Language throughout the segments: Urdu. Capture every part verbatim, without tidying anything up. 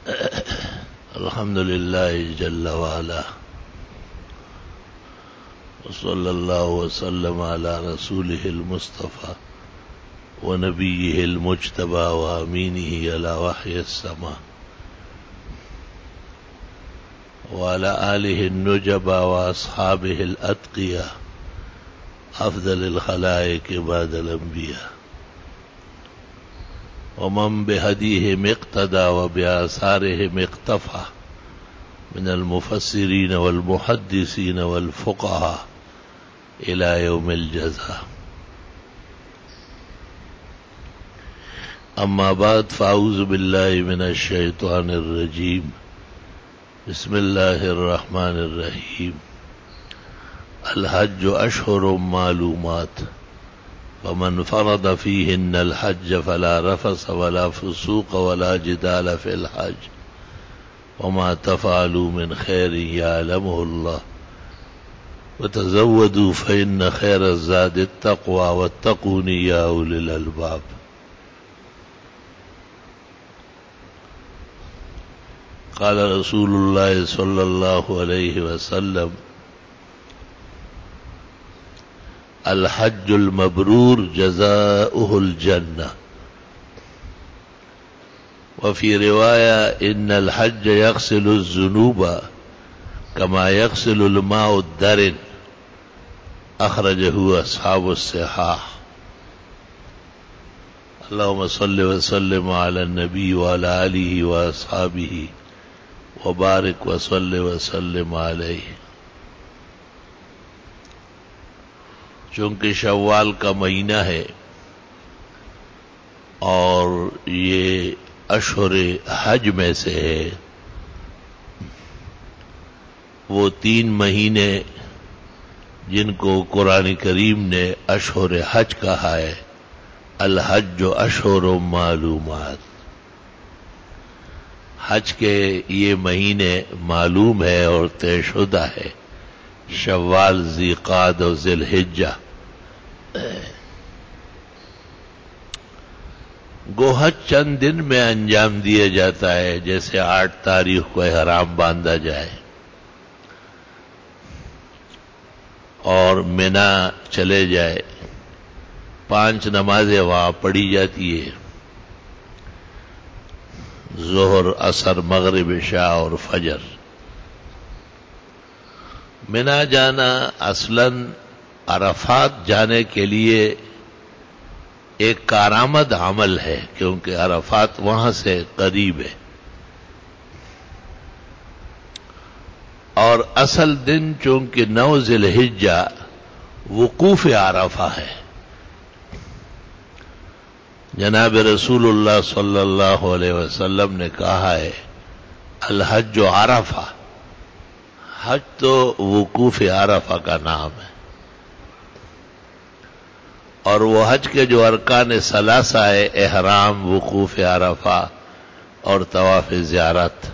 الحمد لله جل وعلا، وصلى الله وسلم على رسوله المصطفى ونبيه المجتبى وأمينه على وحي السماء وعلى آله النجبى وأصحابه الأتقياء أفضل الخلائق بعد الأنبياء، ومن بهديهم اقتدى وبآثارهم اقتفى من المفسرين والمحدثين والفقهاء إلى يوم الجزاء. أما بعد، فأعوذ بالله من الشيطان الرجيم. بسم الله الرحمن الرحيم. الحج أشهر معلومات، فمن فرض فيهن الحج فلا رفث ولا فسوق ولا جدال في الحج، وما تفعلوا من خير يعلمه الله، وتزودوا فإن خير الزاد التقوى واتقون يا أولي الألباب. قال رسول الله صلى الله عليه وسلم: الحج المبرور جزاؤه الجنة. وفي رواية: إن الحج يغسل الذنوب كما يغسل الماء الدرن. أخرجه أصحاب الصحاح. اللهم صل وسلم على النبي وعلى آله وأصحابه وبارك وصل وسلم علیہ. چونکہ شوال کا مہینہ ہے اور یہ اشہر حج میں سے ہے، وہ تین مہینے جن کو قرآن کریم نے اشہر حج کہا ہے، الحج اشہر معلومات. حج کے یہ مہینے معلوم ہے اور طے شدہ ہے، شوال، ذیقعد اور ذی الحجہ. گو حج چند دن میں انجام دیا جاتا ہے، جیسے آٹھ تاریخ کو احرام باندھا جائے اور مینا چلے جائے، پانچ نمازیں وہاں پڑھی جاتی ہے، ظہر، عصر، مغرب، عشاء اور فجر. مینا جانا اصلاً عرفات جانے کے لیے ایک کارآمد عمل ہے، کیونکہ عرفات وہاں سے قریب ہے، اور اصل دن چونکہ نو ذی الحجہ وقوف عرفہ ہے. جناب رسول اللہ صلی اللہ علیہ وسلم نے کہا ہے: الحج عرفہ. حج تو وقوف عرفہ کا نام ہے، اور وہ حج کے جو ارکان ثلاثہ ہے، احرام، وقوف عرفہ اور طواف زیارت،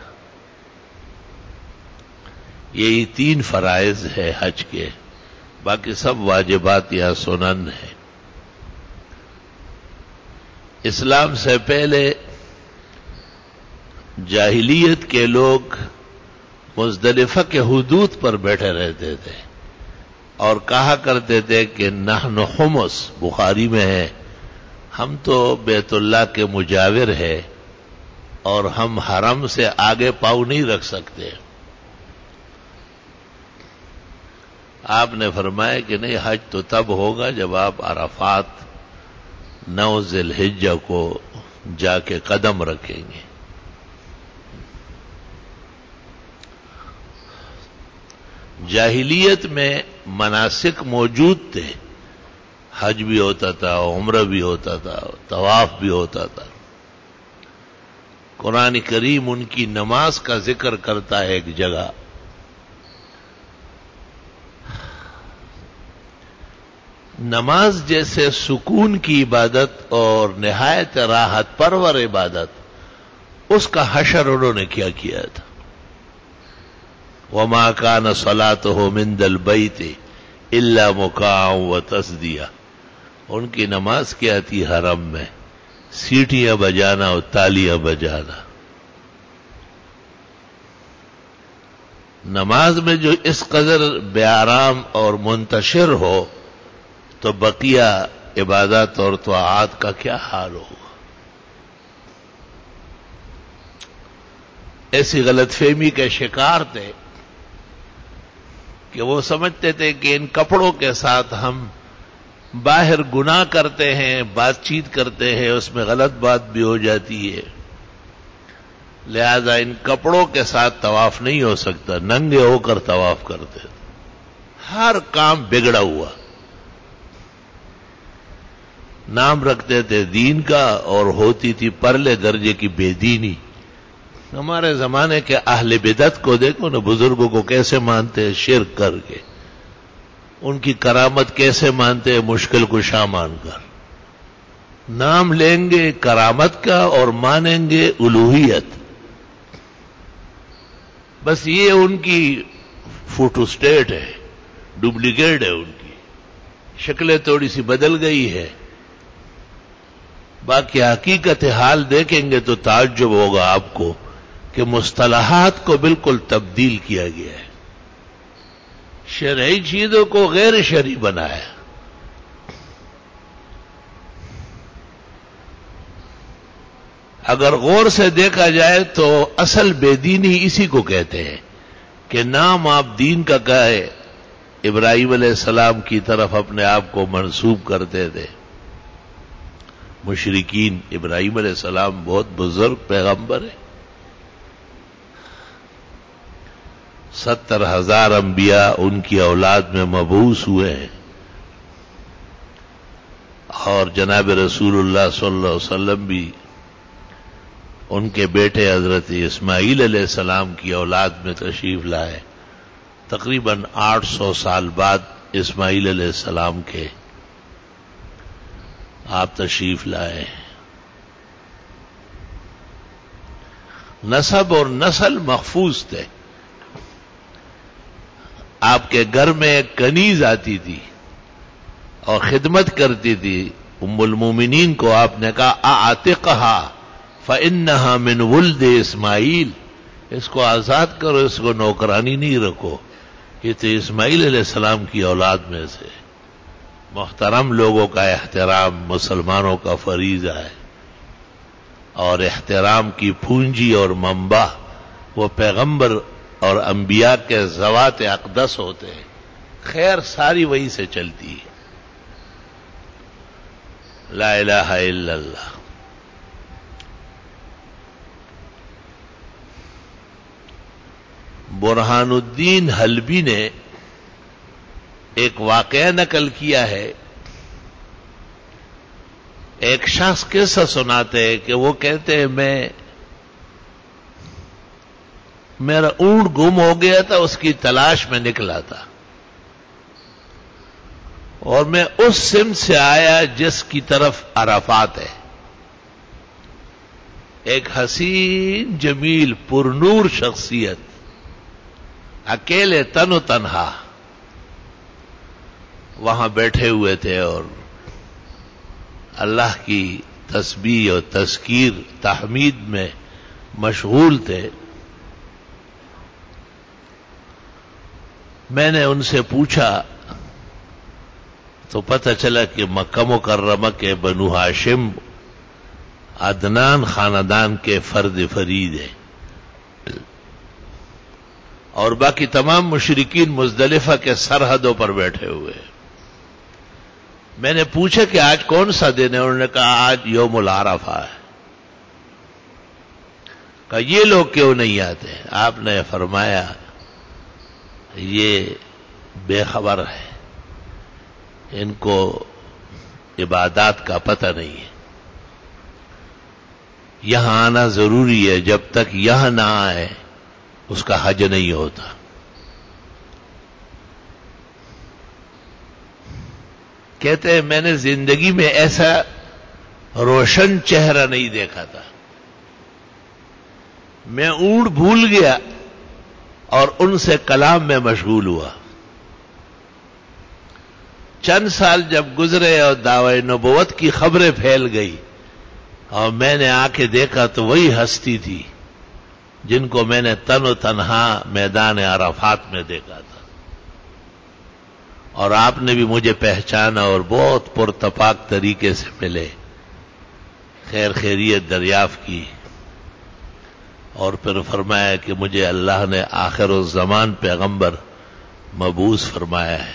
یہی تین فرائض ہے حج کے، باقی سب واجبات یا سنن ہیں. اسلام سے پہلے جاہلیت کے لوگ مزدلفہ کے حدود پر بیٹھے رہتے تھے اور کہا کرتے تھے کہ نحن حمص، بخاری میں ہے، ہم تو بیت اللہ کے مجاور ہے اور ہم حرم سے آگے پاؤں نہیں رکھ سکتے. آپ نے فرمایا کہ نہیں، حج تو تب ہوگا جب آپ عرفات نو ذی الحجہ کو جا کے قدم رکھیں گے. جاہلیت میں مناسک موجود تھے، حج بھی ہوتا تھا، عمرہ بھی ہوتا تھا، طواف بھی ہوتا تھا. قرآن کریم ان کی نماز کا ذکر کرتا ہے ایک جگہ. نماز جیسے سکون کی عبادت اور نہایت راحت پرور عبادت، اس کا حشر انہوں نے کیا کیا تھا. وما كان صلاته من البيت الا مكاء وتصديا. ان کی نماز کیا تھی حرم میں؟ سیٹیاں بجانا اور تالیاں بجانا. نماز میں جو اس قدر بے آرام اور منتشر ہو تو بقیہ عبادات اور طاعات کا کیا حال ہوگا؟ ایسی غلط فہمی کے شکار تھے کہ وہ سمجھتے تھے کہ ان کپڑوں کے ساتھ ہم باہر گناہ کرتے ہیں، بات چیت کرتے ہیں، اس میں غلط بات بھی ہو جاتی ہے، لہذا ان کپڑوں کے ساتھ طواف نہیں ہو سکتا، ننگے ہو کر طواف کرتے تھے۔ ہر کام بگڑا ہوا، نام رکھتے تھے دین کا اور ہوتی تھی پرلے درجے کی بے دینی۔ ہمارے زمانے کے اہل بدعت کو دیکھو نا، بزرگوں کو کیسے مانتے ہیں شرک کر کے، ان کی کرامت کیسے مانتے ہیں مشکل کشا مان کر۔ نام لیں گے کرامت کا اور مانیں گے الوہیت، بس یہ ان کی فوٹو سٹیٹ ہے، ڈپلیکیٹ ہے، ان کی شکلیں تھوڑی سی بدل گئی ہے، باقی حقیقت حال دیکھیں گے تو تعجب ہوگا آپ کو کہ مصطلحات کو بالکل تبدیل کیا گیا ہے، شرعی چیزوں کو غیر شرعی بنایا۔ اگر غور سے دیکھا جائے تو اصل بے دینی اسی کو کہتے ہیں کہ نام آپ دین کا کہے، ابراہیم علیہ السلام کی طرف اپنے آپ کو منسوب کرتے تھے مشرکین۔ ابراہیم علیہ السلام بہت بزرگ پیغمبر ہے، ستر ہزار انبیاء ان کی اولاد میں مبعوث ہوئے ہیں، اور جناب رسول اللہ صلی اللہ علیہ وسلم بھی ان کے بیٹے حضرت اسماعیل علیہ السلام کی اولاد میں تشریف لائے۔ تقریباً آٹھ سو سال بعد اسماعیل علیہ السلام کے آپ تشریف لائے۔ نسب اور نسل محفوظ تھے۔ آپ کے گھر میں ایک کنیز آتی تھی اور خدمت کرتی تھی، ام المومنین کو آپ نے کہا اعتقها فانها من ولد اسماعیل، اس کو آزاد کرو، اس کو نوکرانی نہیں رکھو، یہ تو اسماعیل علیہ السلام کی اولاد میں سے۔ محترم لوگوں کا احترام مسلمانوں کا فریضہ ہے، اور احترام کی پونجی اور منبع وہ پیغمبر اور انبیاء کے ذوات اقدس ہوتے ہیں، خیر ساری وہی سے چلتی ہے۔ لا الہ الا اللہ۔ برہان الدین حلبی نے ایک واقعہ نقل کیا ہے، ایک شخص قصہ سناتے ہیں کہ وہ کہتے ہیں میں میرا اونٹ گم ہو گیا تھا، اس کی تلاش میں نکلا تھا، اور میں اس سمت سے آیا جس کی طرف عرفات ہے۔ ایک حسین جمیل پرنور شخصیت اکیلے تن و تنہا وہاں بیٹھے ہوئے تھے اور اللہ کی تسبیح اور تذکیر تحمید میں مشغول تھے۔ میں نے ان سے پوچھا تو پتہ چلا کہ مکہ مکرمہ کے بنو ہاشم عدنان خاندان کے فرد فرید ہیں، اور باقی تمام مشرکین مزدلفہ کے سرحدوں پر بیٹھے ہوئے ہیں۔ میں نے پوچھا کہ آج کون سا دن ہے؟ انہوں نے کہا آج یوم العرفہ ہے۔ کہا یہ لوگ کیوں نہیں آتے؟ آپ نے فرمایا یہ بے خبر ہے، ان کو عبادات کا پتہ نہیں ہے، یہاں آنا ضروری ہے، جب تک یہاں نہ آئے اس کا حج نہیں ہوتا۔ کہتے ہیں میں نے زندگی میں ایسا روشن چہرہ نہیں دیکھا تھا، میں اونٹ بھول گیا اور ان سے کلام میں مشغول ہوا۔ چند سال جب گزرے اور دعوی نبوت کی خبریں پھیل گئی اور میں نے آ کے دیکھا تو وہی ہستی تھی جن کو میں نے تن و تنہا میدان عرفات میں دیکھا تھا، اور آپ نے بھی مجھے پہچانا اور بہت پرتپاک طریقے سے ملے، خیر خیریت دریافت کی، اور پھر فرمایا کہ مجھے اللہ نے آخر الزمان پیغمبر مبعوث فرمایا ہے۔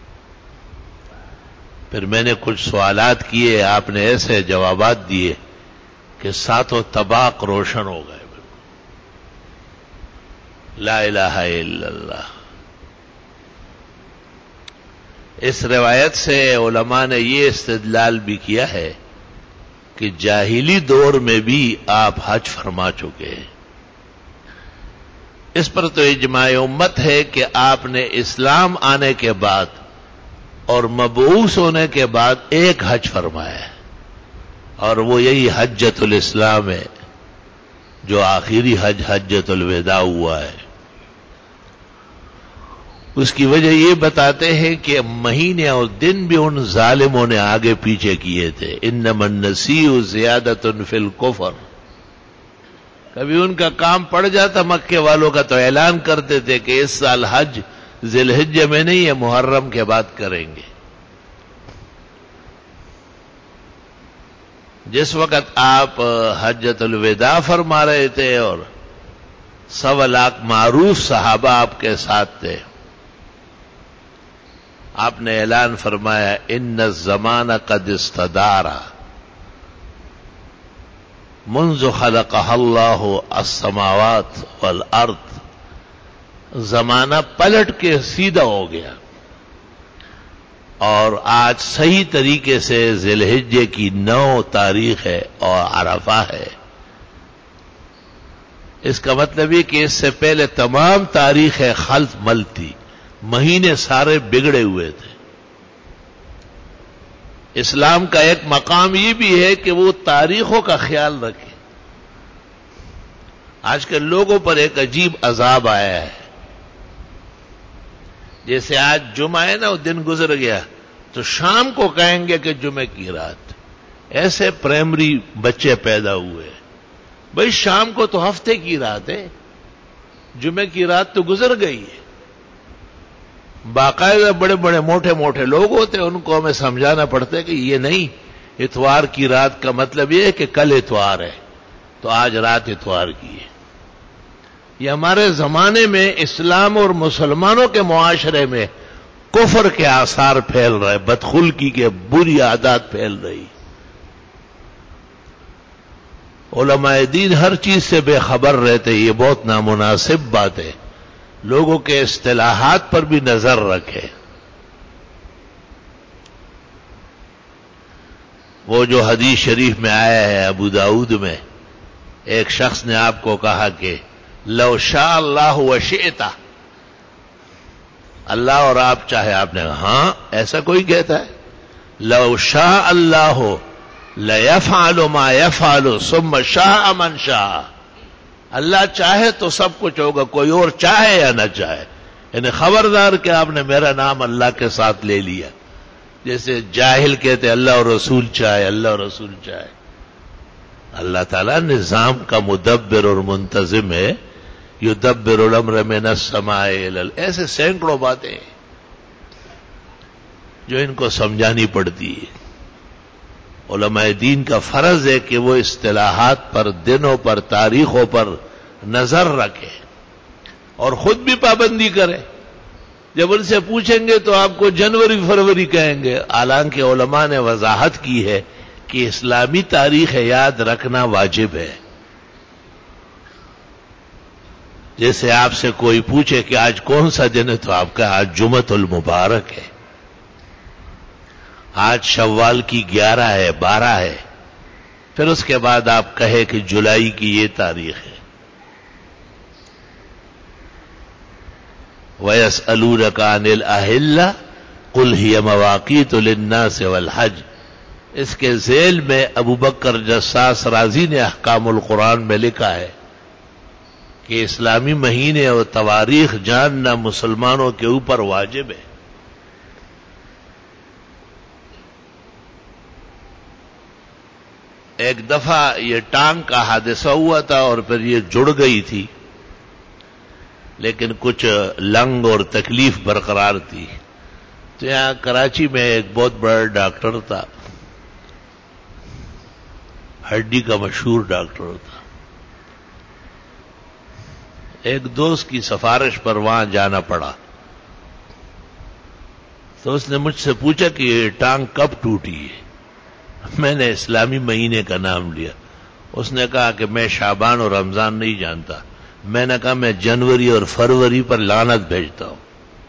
پھر میں نے کچھ سوالات کیے، آپ نے ایسے جوابات دیے کہ ساتوں طباق روشن ہو گئے۔ لا الہ الا اللہ۔ اس روایت سے علماء نے یہ استدلال بھی کیا ہے کہ جاہلی دور میں بھی آپ حج فرما چکے ہیں۔ اس پر تو اجماع امت ہے کہ آپ نے اسلام آنے کے بعد اور مبعوث ہونے کے بعد ایک حج فرمایا ہے، اور وہ یہی حجۃ الاسلام ہے جو آخری حج حجۃ الوداع ہوا ہے۔ اس کی وجہ یہ بتاتے ہیں کہ مہینے اور دن بھی ان ظالموں نے آگے پیچھے کیے تھے۔ انما النسیء زیادۃ فی الکفر۔ کبھی ان کا کام پڑ جاتا مکے والوں کا تو اعلان کرتے تھے کہ اس سال حج ذی الحجہ میں نہیں ہے، محرم کے بعد کریں گے۔ جس وقت آپ حجۃ الوداع فرما رہے تھے اور سوا لاکھ معروف صحابہ آپ کے ساتھ تھے، آپ نے اعلان فرمایا ان الزمان قد استدار منذ خلقها اللہ السماوات والارض۔ زمانہ پلٹ کے سیدھا ہو گیا اور آج صحیح طریقے سے ذی الحجہ کی نو تاریخ ہے اور عرفہ ہے۔ اس کا مطلب یہ کہ اس سے پہلے تمام تاریخ خلط مل تھی، مہینے سارے بگڑے ہوئے تھے۔ اسلام کا ایک مقام یہ بھی ہے کہ وہ تاریخوں کا خیال رکھے۔ آج کل لوگوں پر ایک عجیب عذاب آیا ہے، جیسے آج جمعہ ہے نا، وہ دن گزر گیا تو شام کو کہیں گے کہ جمعے کی رات۔ ایسے پرائمری بچے پیدا ہوئے، بھئی شام کو تو ہفتے کی رات ہے، جمعے کی رات تو گزر گئی ہے۔ باقاعدہ بڑے بڑے موٹے موٹے لوگ ہوتے ہیں، ان کو ہمیں سمجھانا پڑتا ہے کہ یہ نہیں، اتوار کی رات کا مطلب یہ ہے کہ کل اتوار ہے تو آج رات اتوار کی ہے۔ یہ ہمارے زمانے میں اسلام اور مسلمانوں کے معاشرے میں کفر کے آثار پھیل رہے، بدخلقی کے بری عادات پھیل رہی۔ علماء دین ہر چیز سے بے خبر رہتے، یہ بہت نامناسب بات ہے۔ لوگوں کے اصطلاحات پر بھی نظر رکھے۔ وہ جو حدیث شریف میں آیا ہے ابو داؤد میں، ایک شخص نے آپ کو کہا کہ لو شاء اللہ وشئت، اللہ اور آپ چاہے، آپ نے کہا ہاں ایسا کوئی کہتا ہے؟ لو شاء اللہ لیفعل ما یفعل ثم شاء من شاء، اللہ چاہے تو سب کچھ ہوگا، کوئی اور چاہے یا نہ چاہے۔ یعنی خبردار کہ آپ نے میرا نام اللہ کے ساتھ لے لیا، جیسے جاہل کہتے اللہ اور رسول چاہے، اللہ اور رسول چاہے۔ اللہ تعالیٰ نظام کا مدبر اور منتظم ہے، یدبر الامر من السماء الی الارض۔ ایسے سینکڑوں باتیں ہیں جو ان کو سمجھانی پڑتی ہے۔ علماء دین کا فرض ہے کہ وہ اصطلاحات پر، دنوں پر، تاریخوں پر نظر رکھے اور خود بھی پابندی کرے۔ جب ان سے پوچھیں گے تو آپ کو جنوری فروری کہیں گے، حالانکہ علماء نے وضاحت کی ہے کہ اسلامی تاریخ یاد رکھنا واجب ہے۔ جیسے آپ سے کوئی پوچھے کہ آج کون سا دن ہے تو آپ کا آج جمعۃ المبارک ہے، آج شوال کی گیارہ ہے، بارہ ہے، پھر اس کے بعد آپ کہے کہ جولائی کی یہ تاریخ ہے۔ وَيَسْأَلُونَكَ عَنِ الْأَهِلَّةِ قُلْ هِيَ مَوَاقِيتُ لِلنَّاسِ وَالْحَجِّ۔ اس کے ذیل میں ابو بکر جساس رازی نے احکام القرآن میں لکھا ہے کہ اسلامی مہینے اور تواریخ جاننا مسلمانوں کے اوپر واجب ہے۔ ایک دفعہ یہ ٹانگ کا حادثہ ہوا تھا اور پھر یہ جڑ گئی تھی، لیکن کچھ لنگ اور تکلیف برقرار تھی. تو یہاں کراچی میں ایک بہت بڑا ڈاکٹر تھا، ہڈی کا مشہور ڈاکٹر تھا. ایک دوست کی سفارش پر وہاں جانا پڑا، تو اس نے مجھ سے پوچھا کہ یہ ٹانگ کب ٹوٹی ہے. میں نے اسلامی مہینے کا نام لیا. اس نے کہا کہ میں شعبان اور رمضان نہیں جانتا. میں نے کہا میں جنوری اور فروری پر لعنت بھیجتا ہوں.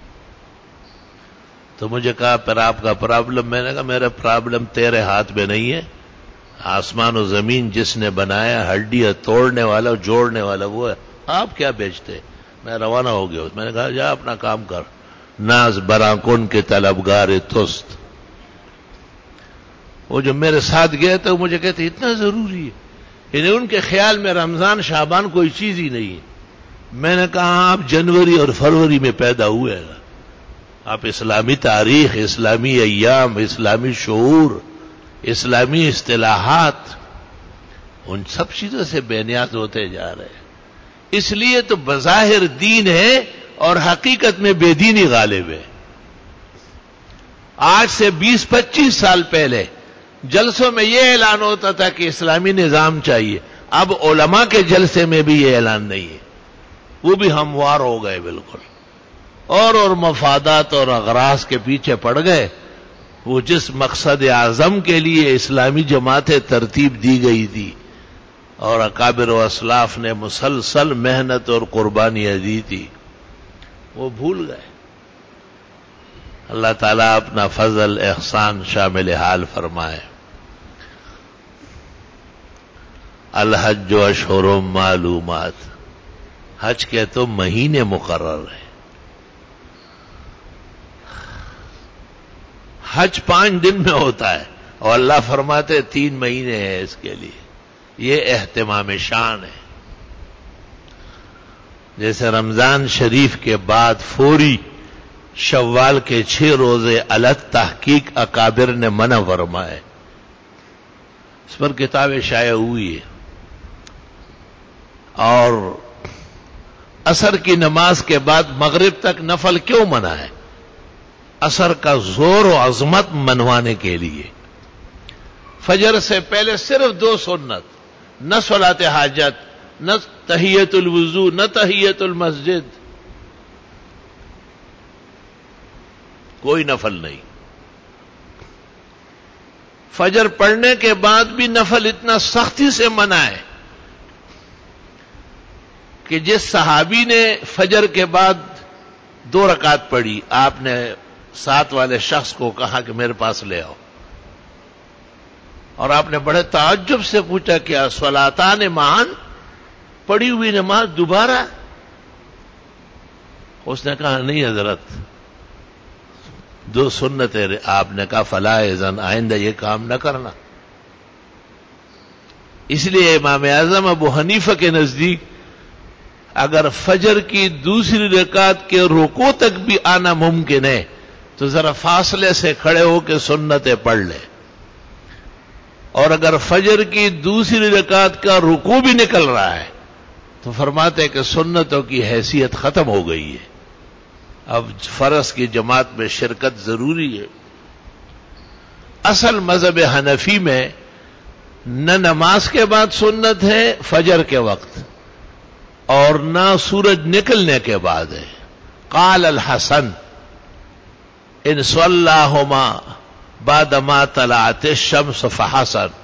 تو مجھے کہا پھر آپ کا پرابلم. میں نے کہا میرا پرابلم تیرے ہاتھ میں نہیں ہے. آسمان و زمین جس نے بنایا، ہڈی توڑنے والا جوڑنے والا وہ ہے. آپ کیا بیچتے؟ میں روانہ ہو گیا. میں نے کہا جا اپنا کام کر. ناز براں کن کے طلبگار توست. وہ جو میرے ساتھ گئے تو مجھے کہتے اتنا ضروری ہے، یعنی ان کے خیال میں رمضان شعبان کوئی چیز ہی نہیں ہے. میں نے کہا آپ جنوری اور فروری میں پیدا ہوئے گا. آپ اسلامی تاریخ، اسلامی ایام، اسلامی شعور، اسلامی اصطلاحات، ان سب چیزوں سے بے نیاز ہوتے جا رہے ہیں. اس لیے تو بظاہر دین ہے اور حقیقت میں بے دینی غالب ہے. آج سے بیس پچیس سال پہلے جلسوں میں یہ اعلان ہوتا تھا کہ اسلامی نظام چاہیے. اب علماء کے جلسے میں بھی یہ اعلان نہیں ہے. وہ بھی ہموار ہو گئے بالکل، اور اور مفادات اور اغراض کے پیچھے پڑ گئے. وہ جس مقصد اعظم کے لیے اسلامی جماعتیں ترتیب دی گئی تھی اور اکابر و اسلاف نے مسلسل محنت اور قربانیاں دی تھی، وہ بھول گئے. اللہ تعالیٰ اپنا فضل احسان شامل حال فرمائے. الحج اشہر معلومات، حج کے تو مہینے مقرر ہیں. حج پانچ دن میں ہوتا ہے اور اللہ فرماتے تین مہینے ہیں اس کے لیے. یہ اہتمام شان ہے. جیسے رمضان شریف کے بعد فوری شوال کے چھ روزے الگ تحقیق اکابر نے منع فرمائے. اس پر کتابیں شائع ہوئی ہے. اور عصر کی نماز کے بعد مغرب تک نفل کیوں منع ہے؟ عصر کا زور و عظمت منوانے کے لیے. فجر سے پہلے صرف دو سنت، نہ صلاۃ حاجت، نہ تحیت الوضو، نہ تحیت المسجد، کوئی نفل نہیں. فجر پڑھنے کے بعد بھی نفل اتنا سختی سے منع ہے کہ جس صحابی نے فجر کے بعد دو رکعت پڑھی، آپ نے ساتھ والے شخص کو کہا کہ میرے پاس لے آؤ، اور آپ نے بڑے تعجب سے پوچھا کیا صلاتان معاً، پڑھی ہوئی نماز دوبارہ؟ اس نے کہا نہیں حضرت، دو سنتیں. آپ نے کہا فلا اذن، آئندہ یہ کام نہ کرنا. اس لیے امام اعظم ابو حنیفہ کے نزدیک اگر فجر کی دوسری رکعت کے رکوع تک بھی آنا ممکن ہے تو ذرا فاصلے سے کھڑے ہو کے سنتیں پڑھ لے، اور اگر فجر کی دوسری رکعت کا رکوع بھی نکل رہا ہے تو فرماتے کہ سنتوں کی حیثیت ختم ہو گئی ہے، اب فرض کی جماعت میں شرکت ضروری ہے. اصل مذہب حنفی میں نہ نماز کے بعد سنت ہے فجر کے وقت، اور نہ سورج نکلنے کے بعد ہے. قال الحسن ان صلاہما بعد ما طلعت الشمس فحسن.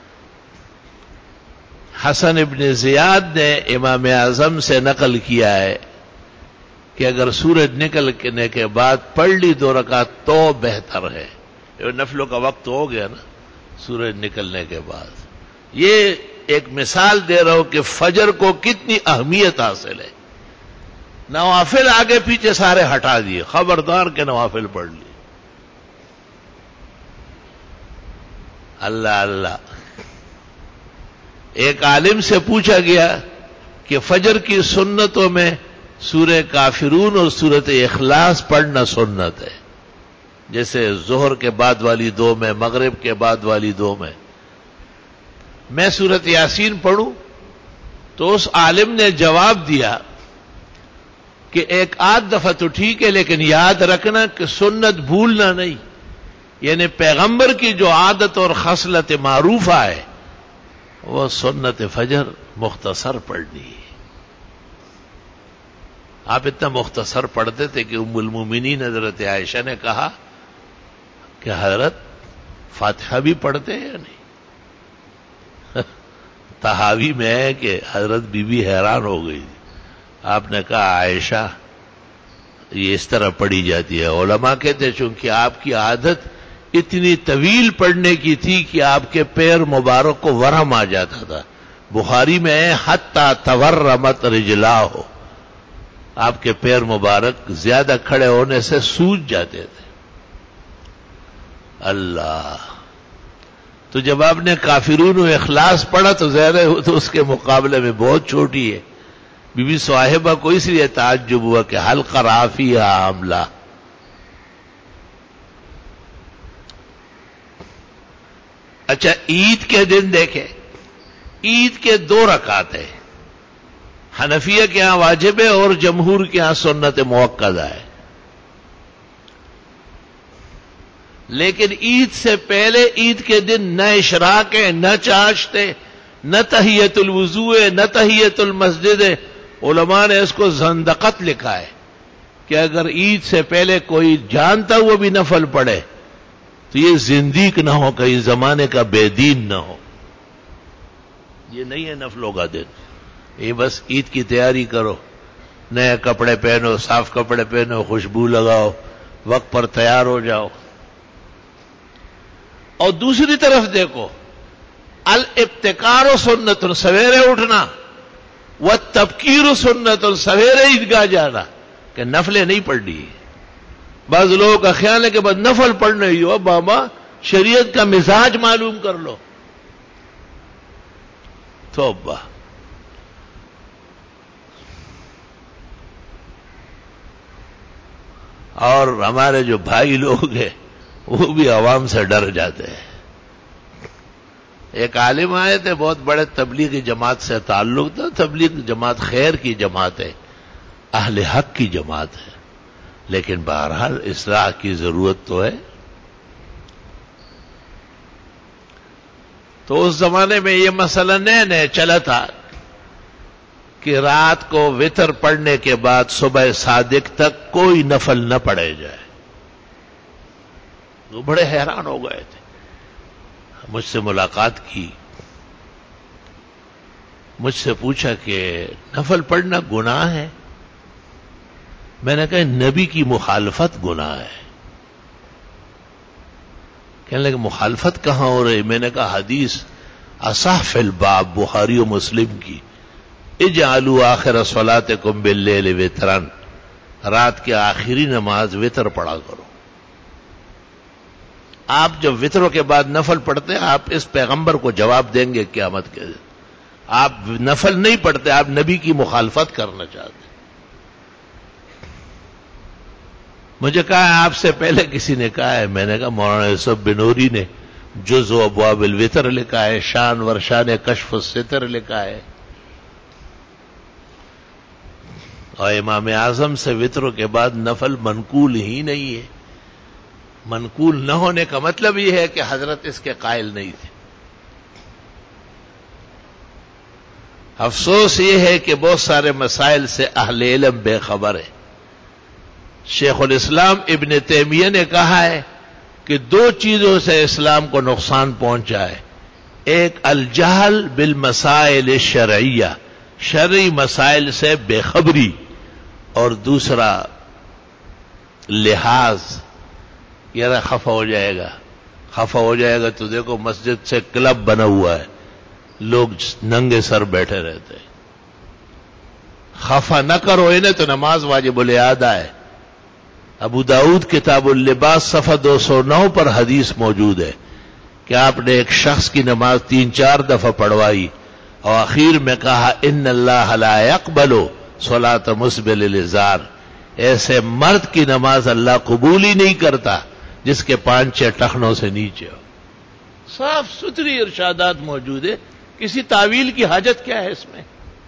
حسن ابن زیاد نے امام اعظم سے نقل کیا ہے کہ اگر سورج نکلنے کے بعد پڑھ لی دو رکعت تو بہتر ہے. نفلوں کا وقت ہو گیا نا سورج نکلنے کے بعد. یہ ایک مثال دے رہا ہوں کہ فجر کو کتنی اہمیت حاصل ہے. نوافل آگے پیچھے سارے ہٹا دیے، خبردار کے نوافل پڑھ لیے. اللہ اللہ. ایک عالم سے پوچھا گیا کہ فجر کی سنتوں میں سورہ کافرون اور سورۃ اخلاص پڑھنا سنت ہے، جیسے ظہر کے بعد والی دو میں، مغرب کے بعد والی دو میں. میں سورت یاسین پڑھوں؟ تو اس عالم نے جواب دیا کہ ایک آدھ دفعہ تو ٹھیک ہے، لیکن یاد رکھنا کہ سنت بھولنا نہیں، یعنی پیغمبر کی جو عادت اور خصلت معروفہ ہے وہ سنت فجر مختصر پڑھنی ہے۔ آپ اتنا مختصر پڑھتے تھے کہ ام المومنین حضرت عائشہ نے کہا کہ حضرت فاتحہ بھی پڑھتے ہیں یا نہیں؟ تحاوی میں ہے کہ حضرت بی بی حیران ہو گئی۔ آپ نے کہا عائشہ یہ اس طرح پڑھی جاتی ہے۔ علماء کہتے چونکہ آپ کی عادت اتنی طویل پڑھنے کی تھی کہ آپ کے پیر مبارک کو ورم آ جاتا تھا۔ بخاری میں ہے حتی تورمت رجلاہ، آپ کے پیر مبارک زیادہ کھڑے ہونے سے سوج جاتے تھے۔ اللہ، تو جب آپ نے کافرون و اخلاص پڑھا تو ظاہر ہے تو اس کے مقابلے میں بہت چھوٹی ہے۔ بی بی صاحبہ کو اس لیے تعجب ہوا کہ حل قرافیہ عاملہ۔ اچھا، عید کے دن دیکھیں، عید کے دو رکعت ہیں، حنفیہ کے ہاں واجب ہے اور جمہور کے ہاں سنت موقدہ ہے۔ لیکن عید سے پہلے عید کے دن نہ اشراق ہے، نہ چاشتے، نہ تحیت الوضو ہے، نہ تحیت المسجد ہے۔ علماء نے اس کو زندقت لکھا ہے کہ اگر عید سے پہلے کوئی جانتا وہ بھی نفل پڑھے تو یہ زندیق نہ ہو، کہیں زمانے کا بے دین نہ ہو۔ یہ نہیں ہے نفلوں کا دن، یہ بس عید کی تیاری کرو، نئے کپڑے پہنو، صاف کپڑے پہنو، خوشبو لگاؤ، وقت پر تیار ہو جاؤ۔ اور دوسری طرف دیکھو، الابتکار و سنت، سویرے اٹھنا، والتبکیر سنت، سویرے عیدگاہ جانا، کہ نفلیں نہیں پڑھنی۔ بعض لوگوں کا خیال ہے کہ بس نفل پڑھنے ہی ہو، بابا شریعت کا مزاج معلوم کر لو۔ توبہ۔ اور ہمارے جو بھائی لوگ ہیں وہ بھی عوام سے ڈر جاتے ہیں۔ ایک عالم آئے تھے، بہت بڑے تبلیغی جماعت سے تعلق تھا، تبلیغ جماعت خیر کی جماعت ہے، اہل حق کی جماعت ہے، لیکن بہرحال اصلاح کی ضرورت تو ہے۔ تو اس زمانے میں یہ مسئلہ نئے نئے چلا تھا کہ رات کو وتر پڑھنے کے بعد صبح صادق تک کوئی نفل نہ پڑھے جائے۔ وہ بڑے حیران ہو گئے تھے، مجھ سے ملاقات کی، مجھ سے پوچھا کہ نفل پڑھنا گناہ ہے؟ میں نے کہا نبی کی مخالفت گناہ ہے۔ کہنے لگے مخالفت کہاں ہو رہی؟ میں نے کہا حدیث اصح فی الباب، بخاری و مسلم کی، اجعلوا آخر صلاتکم باللیل وترن، رات کے آخری نماز وتر پڑھا کرو۔ آپ جب وتروں کے بعد نفل پڑھتے ہیں آپ اس پیغمبر کو جواب دیں گے قیامت کے دن۔ آپ نفل نہیں پڑھتے، آپ نبی کی مخالفت کرنا چاہتے ہیں۔ مجھے کہا آپ سے پہلے کسی نے کہا ہے؟ میں نے کہا مولانا یوسف بنوری نے جز و ابواب الوتر لکھا ہے، شان ورشان کشف الستر لکھا ہے، اور امام اعظم سے وتروں کے بعد نفل منقول ہی نہیں ہے۔ منقول نہ ہونے کا مطلب یہ ہے کہ حضرت اس کے قائل نہیں تھے۔ افسوس یہ ہے کہ بہت سارے مسائل سے اہل علم بے خبر ہے۔ شیخ الاسلام ابن تیمیہ نے کہا ہے کہ دو چیزوں سے اسلام کو نقصان پہنچا ہے، ایک الجہل بالمسائل الشرعیہ، شرعی مسائل سے بے خبری، اور دوسرا لحاظ، یار خفا ہو جائے گا خفا ہو جائے گا تو دیکھو مسجد سے کلب بنا ہوا ہے، لوگ ننگے سر بیٹھے رہتے ہیں۔ خفا نہ کرو انہیں تو نماز واجب الاعادہ ہے۔ ابو داؤد کتاب اللباس صفحہ دو سو نو پر حدیث موجود ہے کہ آپ نے ایک شخص کی نماز تین چار دفعہ پڑھوائی اور آخر میں کہا ان اللہ لا يقبل صلاۃ مسبل الازار، ایسے مرد کی نماز اللہ قبول ہی نہیں کرتا جس کے پانچ چھ ٹخنوں سے نیچے ہو۔ صاف ستھری ارشادات موجود ہے، کسی تعویل کی حاجت کیا ہے اس میں؟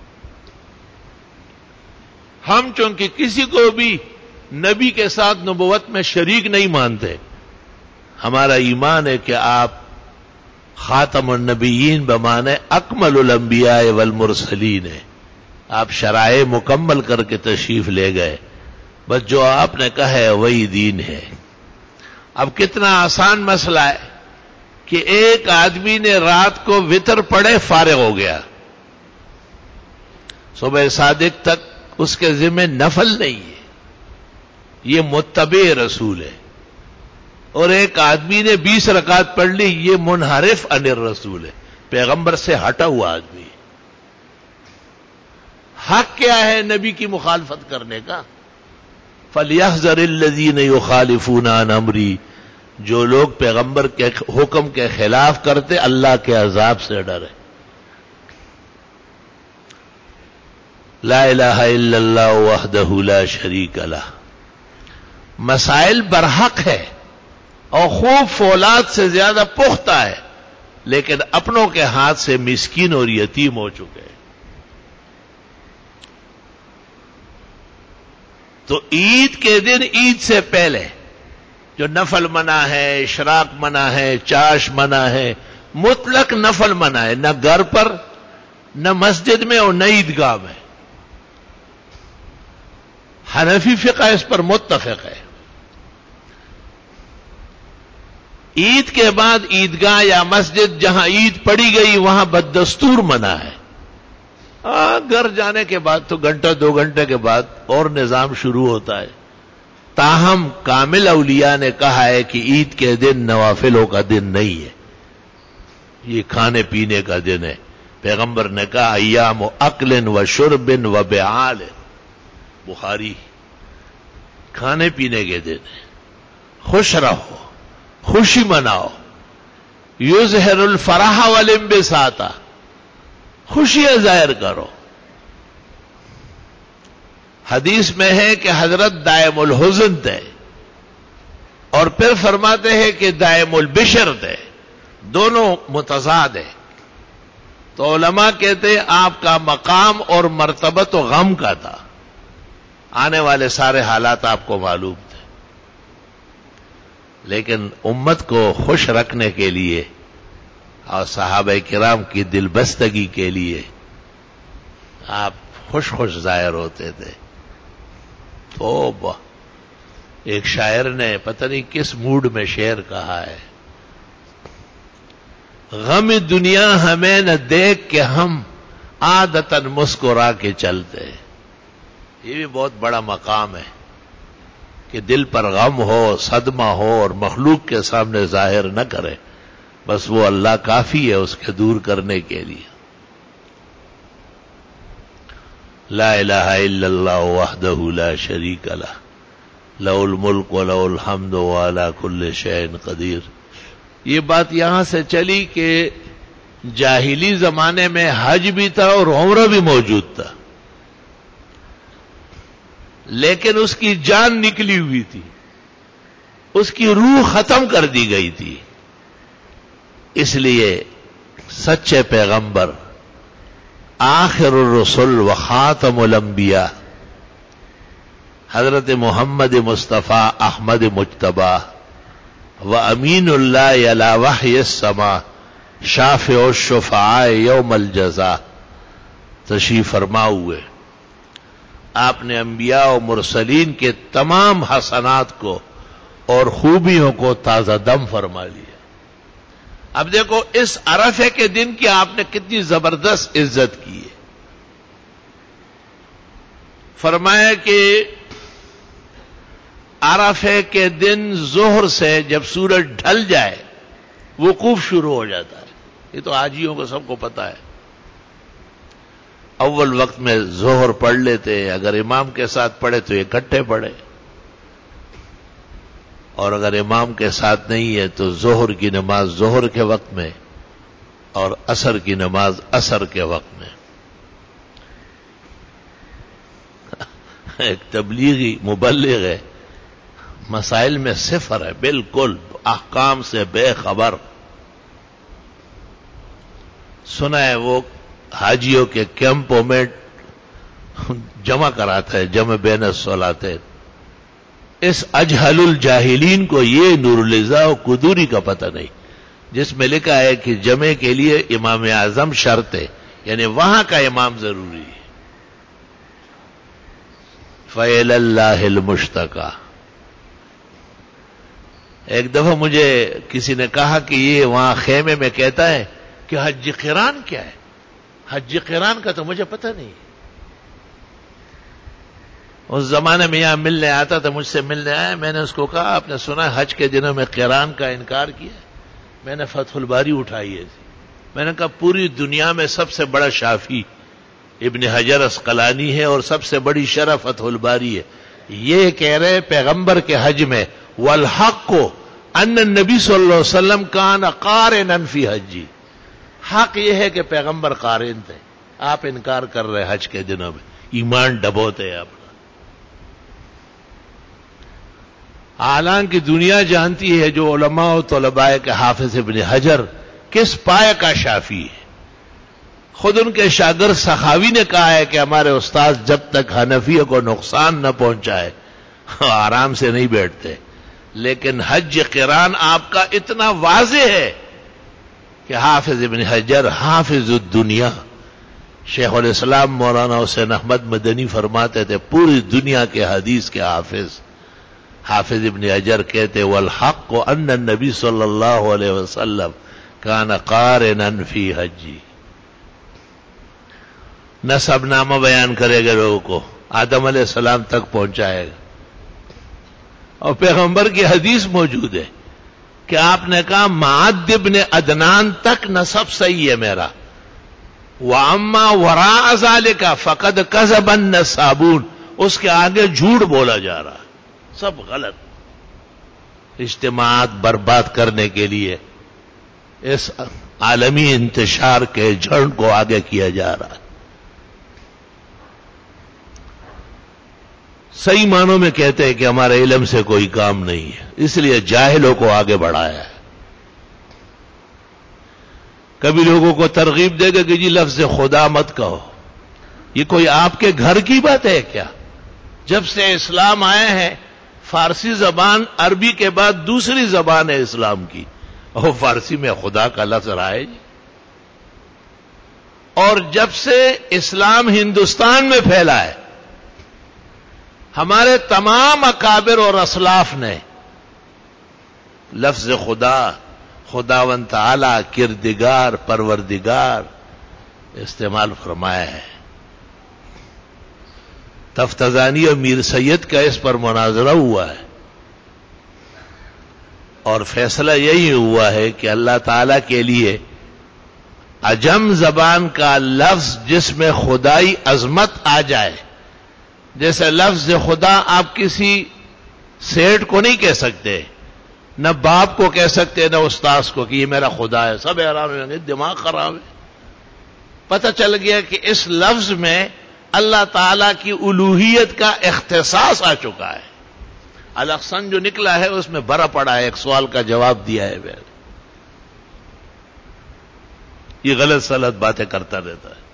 ہم چونکہ کسی کو بھی نبی کے ساتھ نبوت میں شریک نہیں مانتے، ہمارا ایمان ہے کہ آپ خاتم النبیین بمانے اکمل الانبیاء والمرسلین ہیں، آپ شرائع مکمل کر کے تشریف لے گئے، بس جو آپ نے کہا ہے وہی دین ہے۔ اب کتنا آسان مسئلہ ہے کہ ایک آدمی نے رات کو وتر پڑے فارغ ہو گیا، صبح صادق تک اس کے ذمہ نفل نہیں ہے، یہ متبع رسول ہے، اور ایک آدمی نے بیس رکعت پڑھ لی، یہ منحرف عن الرسول ہے، پیغمبر سے ہٹا ہوا آدمی۔ حق کیا ہے نبی کی مخالفت کرنے کا؟ فَلْيَحْذَرِ الَّذِينَ يُخَالِفُونَ عَنْ أَمْرِهِ، جو لوگ پیغمبر کے حکم کے خلاف کرتے اللہ کے عذاب سے ڈرے۔ لا الہ الا اللہ وحدہ لا شریک لہ، مسائل برحق ہے اور خوب فولاد سے زیادہ پختہ ہے، لیکن اپنوں کے ہاتھ سے مسکین اور یتیم ہو چکے ہیں۔ تو عید کے دن، عید سے پہلے جو نفل منع ہے، اشراق منع ہے، چاش منع ہے، مطلق نفل منع ہے، نہ گھر پر، نہ مسجد میں اور نہ عیدگاہ میں۔ حنفی فقہ اس پر متفق ہے۔ عید کے بعد عیدگاہ یا مسجد جہاں عید پڑی گئی وہاں بددستور منع ہے۔ ہاں، گھر جانے کے بعد تو گھنٹہ دو گھنٹے کے بعد اور نظام شروع ہوتا ہے۔ تاہم کامل اولیاء نے کہا ہے کہ عید کے دن نوافلوں کا دن نہیں ہے، یہ کھانے پینے کا دن ہے۔ پیغمبر نے کہا ایام اکل و شرب و بعال، بخاری، کھانے پینے کے دن ہے، خوش رہو، خوشی مناؤ، یظہر الفرح والانبساط، خوشیاں ظاہر کرو۔ حدیث میں ہے کہ حضرت دائم الحزن تھے، اور پھر فرماتے ہیں کہ دائم البشر تھے، دونوں متضاد ہیں۔ تو علماء کہتے ہیں آپ کا مقام اور مرتبہ تو غم کا تھا، آنے والے سارے حالات آپ کو معلوم تھے، لیکن امت کو خوش رکھنے کے لیے اور صحابہ کرام کی دل بستگی کے لیے آپ خوش خوش ظاہر ہوتے تھے۔ توبہ، ایک شاعر نے پتہ نہیں کس موڈ میں شعر کہا ہے، غم دنیا ہمیں نہ دیکھ کے ہم عادتاً مسکرا کے چلتے۔ یہ بھی بہت بڑا مقام ہے کہ دل پر غم ہو، صدمہ ہو، اور مخلوق کے سامنے ظاہر نہ کرے، بس وہ اللہ کافی ہے اس کے دور کرنے کے لیے۔ لا الہ الا اللہ وحدہ لا شریک لہ، لہ الملک و لہ الحمد وعلی کل شیء قدیر۔ یہ بات یہاں سے چلی کہ جاہلی زمانے میں حج بھی تھا اور عمرہ بھی موجود تھا، لیکن اس کی جان نکلی ہوئی تھی، اس کی روح ختم کر دی گئی تھی۔ اس لیے سچے پیغمبر، آخر الرسل و خاتم الانبیاء حضرت محمد مصطفیٰ احمد مجتبیٰ و امین اللہ علی وحی السماء شافع الشفعاء یوم الجزاء تشریف فرما ہوئے۔ آپ نے انبیاء و مرسلین کے تمام حسنات کو اور خوبیوں کو تازہ دم فرما لیا۔ اب دیکھو اس عرفے کے دن کی آپ نے کتنی زبردست عزت کی ہے۔ فرمایا کہ عرفے کے دن ظہر سے جب سورج ڈھل جائے وقوف شروع ہو جاتا ہے، یہ تو حاجیوں کو سب کو پتا ہے۔ اول وقت میں ظہر پڑھ لیتے، اگر امام کے ساتھ پڑھے تو اکٹھے پڑھے، اور اگر امام کے ساتھ نہیں ہے تو ظہر کی نماز ظہر کے وقت میں اور عصر کی نماز عصر کے وقت میں۔ ایک تبلیغی مبلغ ہے، مسائل میں صفر ہے، بالکل احکام سے بے خبر، سنا ہے وہ حاجیوں کے کیمپوں میں جمع کراتا ہے، جمع بین الصلاتین. اس اجہل الجاہلین کو یہ نور الزا و قدوری کا پتہ نہیں، جس میں لکھا ہے کہ جمع کے لیے امام اعظم شرط ہے، یعنی وہاں کا امام ضروری ہے. فَإِلَى اللَّهِ الْمُشْتَكَى. ایک دفعہ مجھے کسی نے کہا کہ یہ وہاں خیمے میں کہتا ہے کہ حج قران کیا ہے. حج قران کا تو مجھے پتہ نہیں. اس زمانے میں یہاں ملنے آتا تھا، مجھ سے ملنے آیا. میں نے اس کو کہا آپ نے سنا حج کے دنوں میں قران کا انکار کیا؟ میں نے فتح الباری اٹھائی ہے. میں نے کہا پوری دنیا میں سب سے بڑا شافی ابن حجر اسقلانی ہے اور سب سے بڑی شرح فتح الباری ہے. یہ کہہ رہے پیغمبر کے حج میں والحق کو ان النبی صلی اللہ علیہ وسلم کان قارنا فی حجی. حق یہ ہے کہ پیغمبر قارن تھے، آپ انکار کر رہے حج کے دنوں میں. ایمان ڈبوتے ہیں اپنا. حالانکہ دنیا جانتی ہے جو علماء و طلباء کے حافظ ابن حجر کس پائے کا شافی ہے. خود ان کے شاگرد سخاوی نے کہا ہے کہ ہمارے استاد جب تک حنفیہ کو نقصان نہ پہنچائے آرام سے نہیں بیٹھتے. لیکن حج قران آپ کا اتنا واضح ہے کہ حافظ ابن حجر حافظ الدنیا. شیخ الاسلام مولانا حسین احمد مدنی فرماتے تھے پوری دنیا کے حدیث کے حافظ. حافظ ابن حجر کہتے والحق ان النبی صلی اللہ علیہ وسلم کان قارنا فی حجی. نسب نامہ بیان کرے گا لوگوں کو، آدم علیہ السلام تک پہنچائے گا. اور پیغمبر کی حدیث موجود ہے کہ آپ نے کہا معد ابن عدنان تک نسب صحیح ہے میرا، واما وراء ذالک فقد کذب النسابون. اس کے آگے جھوٹ بولا جا رہا، سب غلط. اجتماعات برباد کرنے کے لیے اس عالمی انتشار کے جھنڈ کو آگے کیا جا رہا ہے. صحیح معنوں میں کہتے ہیں کہ ہمارے علم سے کوئی کام نہیں ہے، اس لیے جاہلوں کو آگے بڑھایا ہے. کبھی لوگوں کو ترغیب دے گا کہ جی لفظ خدا مت کہو. یہ کوئی آپ کے گھر کی بات ہے کیا؟ جب سے اسلام آئے ہیں فارسی زبان عربی کے بعد دوسری زبان ہے اسلام کی، اور فارسی میں خدا کا لفظ رہا ہے جی. اور جب سے اسلام ہندوستان میں پھیلا ہے ہمارے تمام اکابر اور اسلاف نے لفظ خدا، خداوند تعالی، کردگار، پروردگار استعمال فرمایا ہے. تفتزانی اور میر سید کا اس پر مناظرہ ہوا ہے اور فیصلہ یہی ہوا ہے کہ اللہ تعالی کے لیے عجم زبان کا لفظ جس میں خدائی عظمت آ جائے، جیسے لفظ خدا آپ کسی سیٹ کو نہیں کہہ سکتے، نہ باپ کو کہہ سکتے نہ استاذ کو کہ یہ میرا خدا ہے. سب حیران ہو جائیں گے دماغ خراب ہے. پتہ چل گیا کہ اس لفظ میں اللہ تعالی کی الوہیت کا اختصاص آ چکا ہے. الاحسن جو نکلا ہے اس میں بھرا پڑا ہے. ایک سوال کا جواب دیا ہے میں. یہ غلط سلط باتیں کرتا رہتا ہے.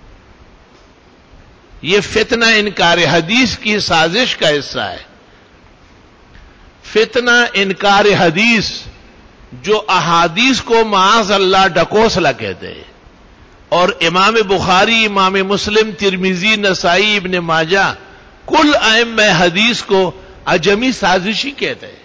یہ فتنہ انکار حدیث کی سازش کا حصہ ہے. فتنہ انکار حدیث جو احادیث کو معاذ اللہ ڈکوسلا کہتے ہیں، اور امام بخاری، امام مسلم، ترمذی، نسائی، ابن ماجہ کل ائمہ حدیث کو عجمی سازشی کہتے ہیں.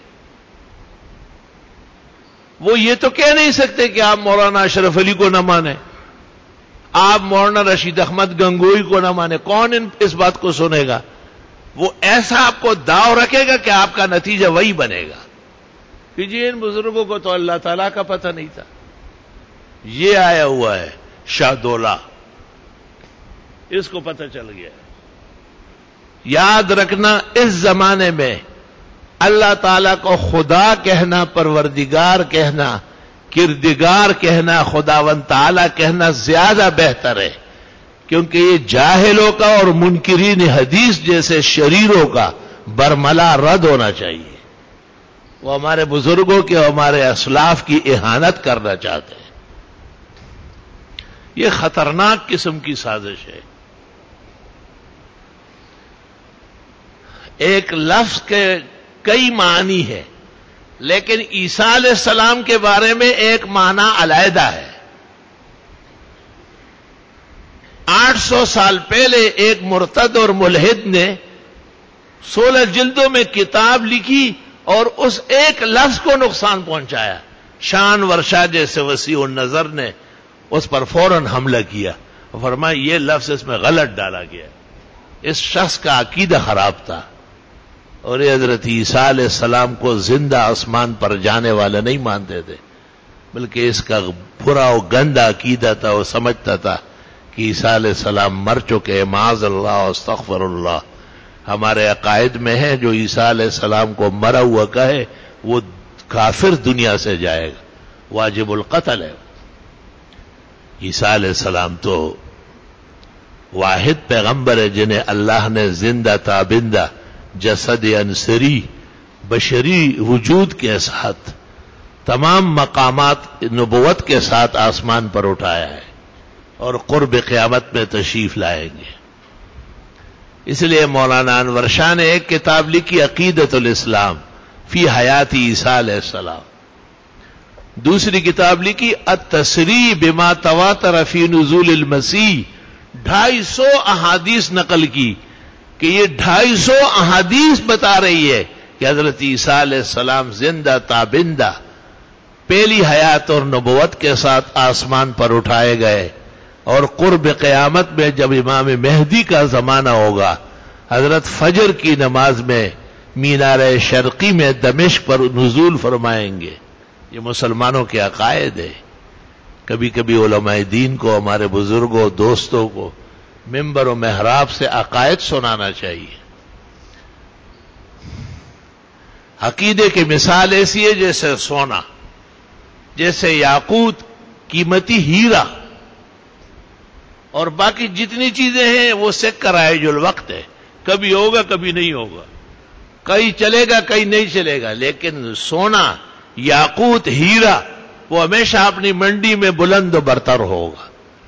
وہ یہ تو کہہ نہیں سکتے کہ آپ مولانا اشرف علی کو نہ مانیں، آپ مولانا رشید احمد گنگوئی کو نہ مانیں. کون ان اس بات کو سنے گا؟ وہ ایسا آپ کو داؤ رکھے گا کہ آپ کا نتیجہ وہی بنے گا کہ جی ان بزرگوں کو تو اللہ تعالیٰ کا پتہ نہیں تھا. یہ آیا ہوا ہے شاہدولہ، اس کو پتہ چل گیا. یاد رکھنا اس زمانے میں اللہ تعالیٰ کو خدا کہنا، پروردگار کہنا، کردگار کہنا، خداوند تعالیٰ کہنا زیادہ بہتر ہے، کیونکہ یہ جاہلوں کا اور منکرین حدیث جیسے شریروں کا برملا رد ہونا چاہیے. وہ ہمارے بزرگوں کے، ہمارے اسلاف کی اہانت کرنا چاہتے ہیں. یہ خطرناک قسم کی سازش ہے. ایک لفظ کے کئی معنی ہے، لیکن عیسیٰ علیہ السلام کے بارے میں ایک معنی علیحدہ ہے. آٹھ سو سال پہلے ایک مرتد اور ملحد نے سولہ جلدوں میں کتاب لکھی اور اس ایک لفظ کو نقصان پہنچایا. شان ورشا جیسے وسیع النظر نے اس پر فوراً حملہ کیا اور فرمایا یہ لفظ اس میں غلط ڈالا گیا. اس شخص کا عقیدہ خراب تھا اور یہ حضرت عیسیٰ علیہ السلام کو زندہ آسمان پر جانے والا نہیں مانتے تھے، بلکہ اس کا برا و گندا عقیدہ تھا. وہ سمجھتا تھا کہ عیسیٰ علیہ السلام مر چکے، معاذ اللہ استغفر اللہ. ہمارے عقائد میں ہے جو عیسیٰ علیہ السلام کو مرا ہوا کہے وہ کافر دنیا سے جائے گا، واجب القتل ہے. عیسیٰ علیہ السلام تو واحد پیغمبر ہے جنہیں اللہ نے زندہ تابندہ جسد انصری بشری وجود کے ساتھ تمام مقامات نبوت کے ساتھ آسمان پر اٹھایا ہے اور قرب قیامت میں تشریف لائیں گے. اس لیے مولانا انور شاہ نے ایک کتاب لکھی عقیدۃ الاسلام فی حیات عیسیٰ علیہ السلام. دوسری کتاب لکھی التسریح بما تواتر فی نزول المسیح. ڈھائی سو احادیث نقل کی کہ یہ ڈھائی سو احادیث بتا رہی ہے کہ حضرت عیسیٰ علیہ السلام زندہ تابندہ پہلی حیات اور نبوت کے ساتھ آسمان پر اٹھائے گئے اور قرب قیامت میں جب امام مہدی کا زمانہ ہوگا حضرت فجر کی نماز میں مینار شرقی میں دمشق پر نزول فرمائیں گے. یہ مسلمانوں کے عقائد ہے. کبھی کبھی علماء دین کو، ہمارے بزرگوں دوستوں کو ممبر و محراب سے عقائد سنانا چاہیے. عقیدے کی مثال ایسی ہے جیسے سونا، جیسے یاقوت، قیمتی ہیرا، اور باقی جتنی چیزیں ہیں وہ سکہ رائج الوقت ہے. کبھی ہوگا کبھی نہیں ہوگا، کہیں چلے گا کہیں نہیں چلے گا. لیکن سونا، یاقوت، ہیرا وہ ہمیشہ اپنی منڈی میں بلند و برتر ہوگا.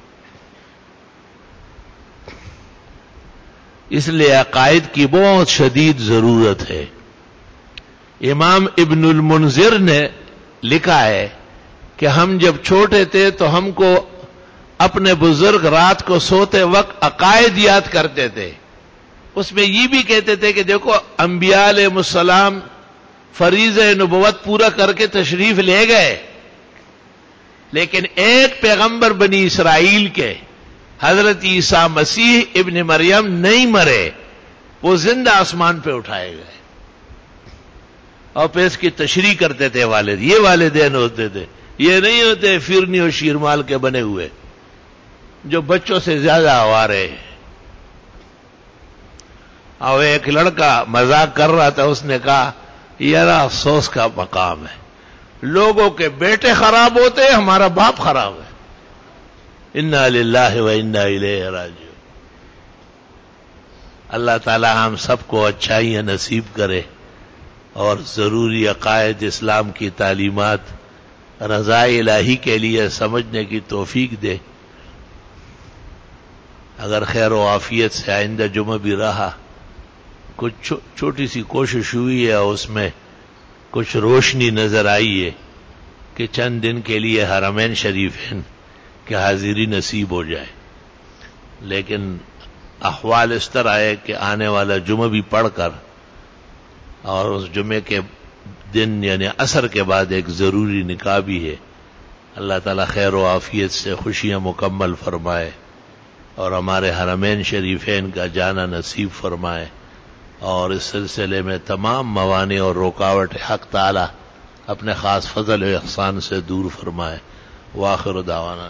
اس لیے عقائد کی بہت شدید ضرورت ہے. امام ابن المنذر نے لکھا ہے کہ ہم جب چھوٹے تھے تو ہم کو اپنے بزرگ رات کو سوتے وقت عقائد یاد کرتے تھے. اس میں یہ بھی کہتے تھے کہ دیکھو انبیاء علیہ السلام فریضہ نبوت پورا کر کے تشریف لے گئے، لیکن ایک پیغمبر بنی اسرائیل کے حضرت عیسیٰ مسیح ابن مریم نہیں مرے، وہ زندہ آسمان پہ اٹھائے گئے. اور پھر اس کی تشریح کرتے تھے والد. یہ والدین ہوتے تھے، یہ نہیں ہوتے فرنی اور شیرمال کے بنے ہوئے جو بچوں سے زیادہ آوارے ہیں. اور ایک لڑکا مذاق کر رہا تھا، اس نے کہا یہ افسوس کا مقام ہے، لوگوں کے بیٹے خراب ہوتے ہیں، ہمارا باپ خراب ہے. انا للہ و انا الیہ راجعون. اللہ تعالی ہم سب کو اچھائیاں نصیب کرے اور ضروری عقائد اسلام کی تعلیمات رضا الہی کے لیے سمجھنے کی توفیق دے. اگر خیر و عافیت سے آئندہ جمعہ بھی رہا، کچھ چھوٹی سی کوشش ہوئی ہے اور اس میں کچھ روشنی نظر آئی ہے کہ چند دن کے لیے حرمین شریفین کہ حاضری نصیب ہو جائے. لیکن احوال اس طرح ہے کہ آنے والا جمعہ بھی پڑھ کر اور اس جمعے کے دن یعنی عصر کے بعد ایک ضروری نکاح بھی ہے. اللہ تعالیٰ خیر و عافیت سے خوشیاں مکمل فرمائے اور ہمارے حرمین شریفین کا جانا نصیب فرمائے اور اس سلسلے میں تمام موانع اور رکاوٹ حق تعالیٰ اپنے خاص فضل و احسان سے دور فرمائے. وآخر دعوانا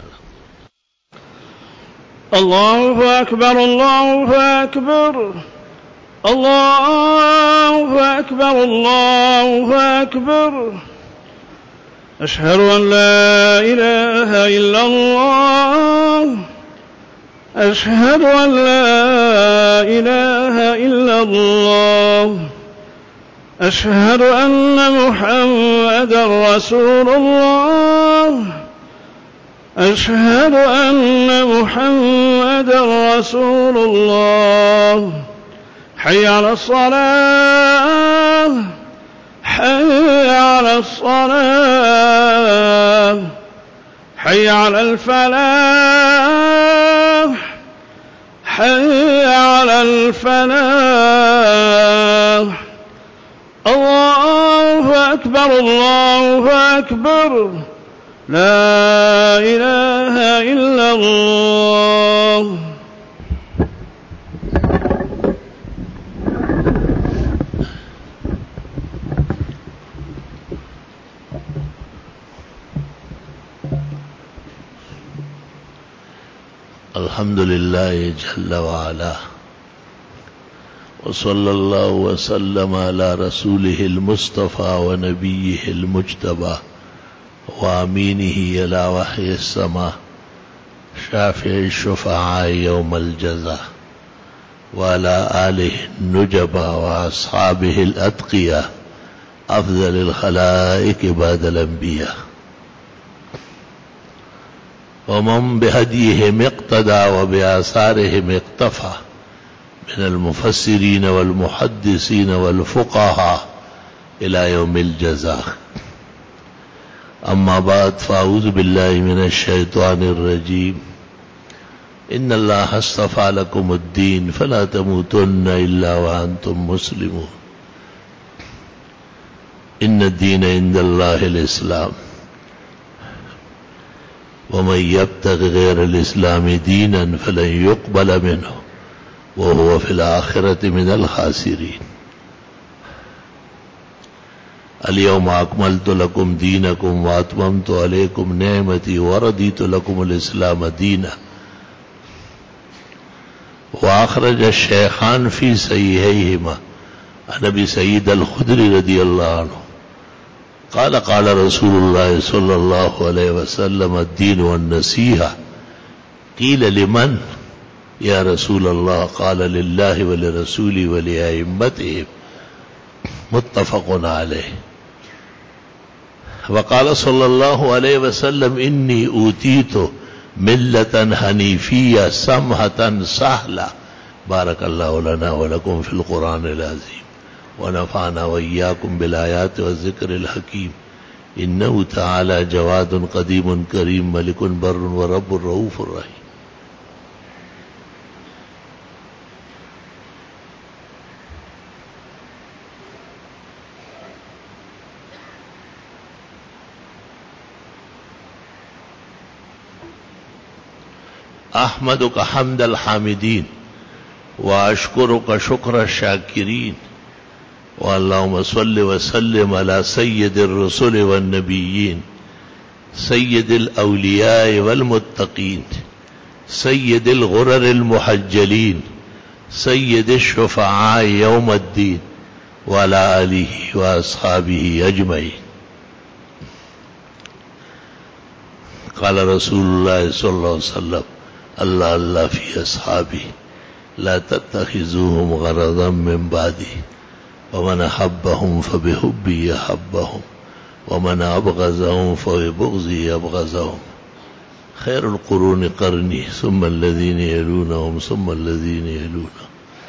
اللہ اکبر اللہ اکبر اللہ اکبر اللہ اکبر. اشہد ان لا الہ الا اللہ اشہد ان لا الہ الا اللہ اشہد ان محمد رسول اللہ أشهد أن محمدًا رسول الله. حي على الصلاة، حي على الصلاة، حي على الفلاح، حي على الفلاح. الله أكبر، الله أكبر، لا إله إلا الله. الحمد لله جل وعلا، وصلى الله وسلم على رسوله المصطفى ونبيه المجتبى وامينه الى وحي السماء شافع الشفعاء يوم الجزاء، وعلى آله النجبى وأصحابه الأتقياء أفضل الخلائق بعد الأنبياء، ومن بهديهم اقتدى وبآثارهم اقتفى من المفسرين والمحدثين والفقهاء إلى يوم الجزاء. أما بعد، فأعوذ بالله من الشيطان الرجيم. إن الله اصطفى لكم الدين فلا تموتن إلا وأنتم مسلمون. إن الدين عند الله الإسلام، ومن يبتغ غير الإسلام دينا فلن يقبل منه وهو في الآخرة من الخاسرين. اليوم أكملت لكم دينكم وأتممت عليكم نعمتي ورضيت لكم الإسلام دينا. وأخرج الشيخان في صحيحيهما عن أبي سعيد الخدري رضي الله عنه قال قال رسول الله صلى الله عليه وسلم: الدين والنصيحة. قيل لمن يا رسول الله؟ قال: لله ولرسوله ولأئمتهم. متفق عليه. وقال صلى الله عليه وسلم: إني أوتيت ملة حنيفية سمحة سهلة. بارك الله لنا ولكم في القرآن العظيم، ونفعنا وإياكم بالآيات والذكر الحكيم. إنه تعالى جواد قديم كريم ملك بر ورب رؤوف رحيم. أحمدك حمد الحامدين وأشكرك شكر الشاكرين. واللهم صل وسلم على سيد الرسل والنبيين، سيد الأولياء والمتقين، سيد الغرر المحجلين، سيد الشفعاء يوم الدين، وعلى آله وأصحابه أجمعين. قال رسول الله صلى الله عليه وسلم: الله الله في أصحابي لا تتخذوهم غرضا من بعدي، ومن أحبهم فبحبي أحبهم، ومن أبغضهم فببغضي أبغضهم. خير القرون قرني ثم الذين يلونهم ثم الذين يلونهم.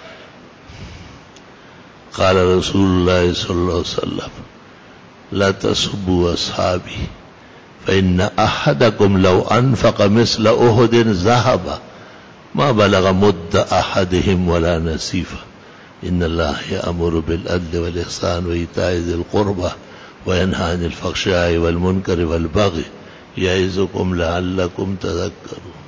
قال رسول الله صلى الله عليه وسلم: لا تسبوا أصحابي فإن أحدكم لو أنفق مثل أحد ذهبا ما بلغ مد أحدهم ولا نصيفه. إن الله يأمر بالعدل والإحسان وإيتاء ذي القربى وينهى عن الفحشاء والمنكر والبغي يعظكم لعلكم تذكرون.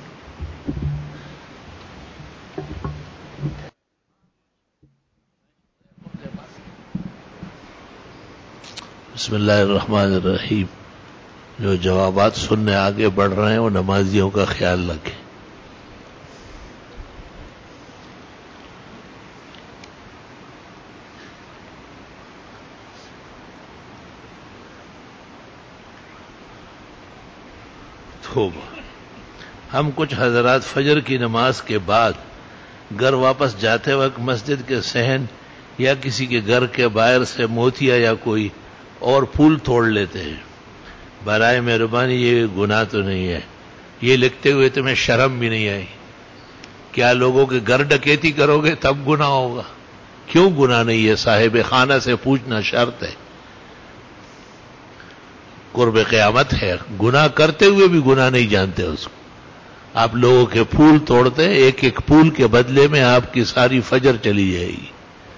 بسم الله الرحمن الرحیم. جو جوابات سننے آگے بڑھ رہے ہیں وہ نمازیوں کا خیال رکھیں. ہم کچھ حضرات فجر کی نماز کے بعد گھر واپس جاتے وقت مسجد کے صحن یا کسی کے گھر کے باہر سے موتیا یا کوئی اور پھول توڑ لیتے ہیں. برائے مہربانی یہ گناہ تو نہیں ہے. یہ لکھتے ہوئے تمہیں شرم بھی نہیں آئی؟ کیا لوگوں کے گھر ڈکیتی کرو گے تب گناہ ہوگا؟ کیوں گناہ نہیں ہے؟ صاحب خانہ سے پوچھنا شرط ہے، قرب قیامت ہے، گناہ کرتے ہوئے بھی گناہ نہیں جانتے اس کو۔ آپ لوگوں کے پھول توڑتے، ایک ایک پھول کے بدلے میں آپ کی ساری فجر چلی جائے گی۔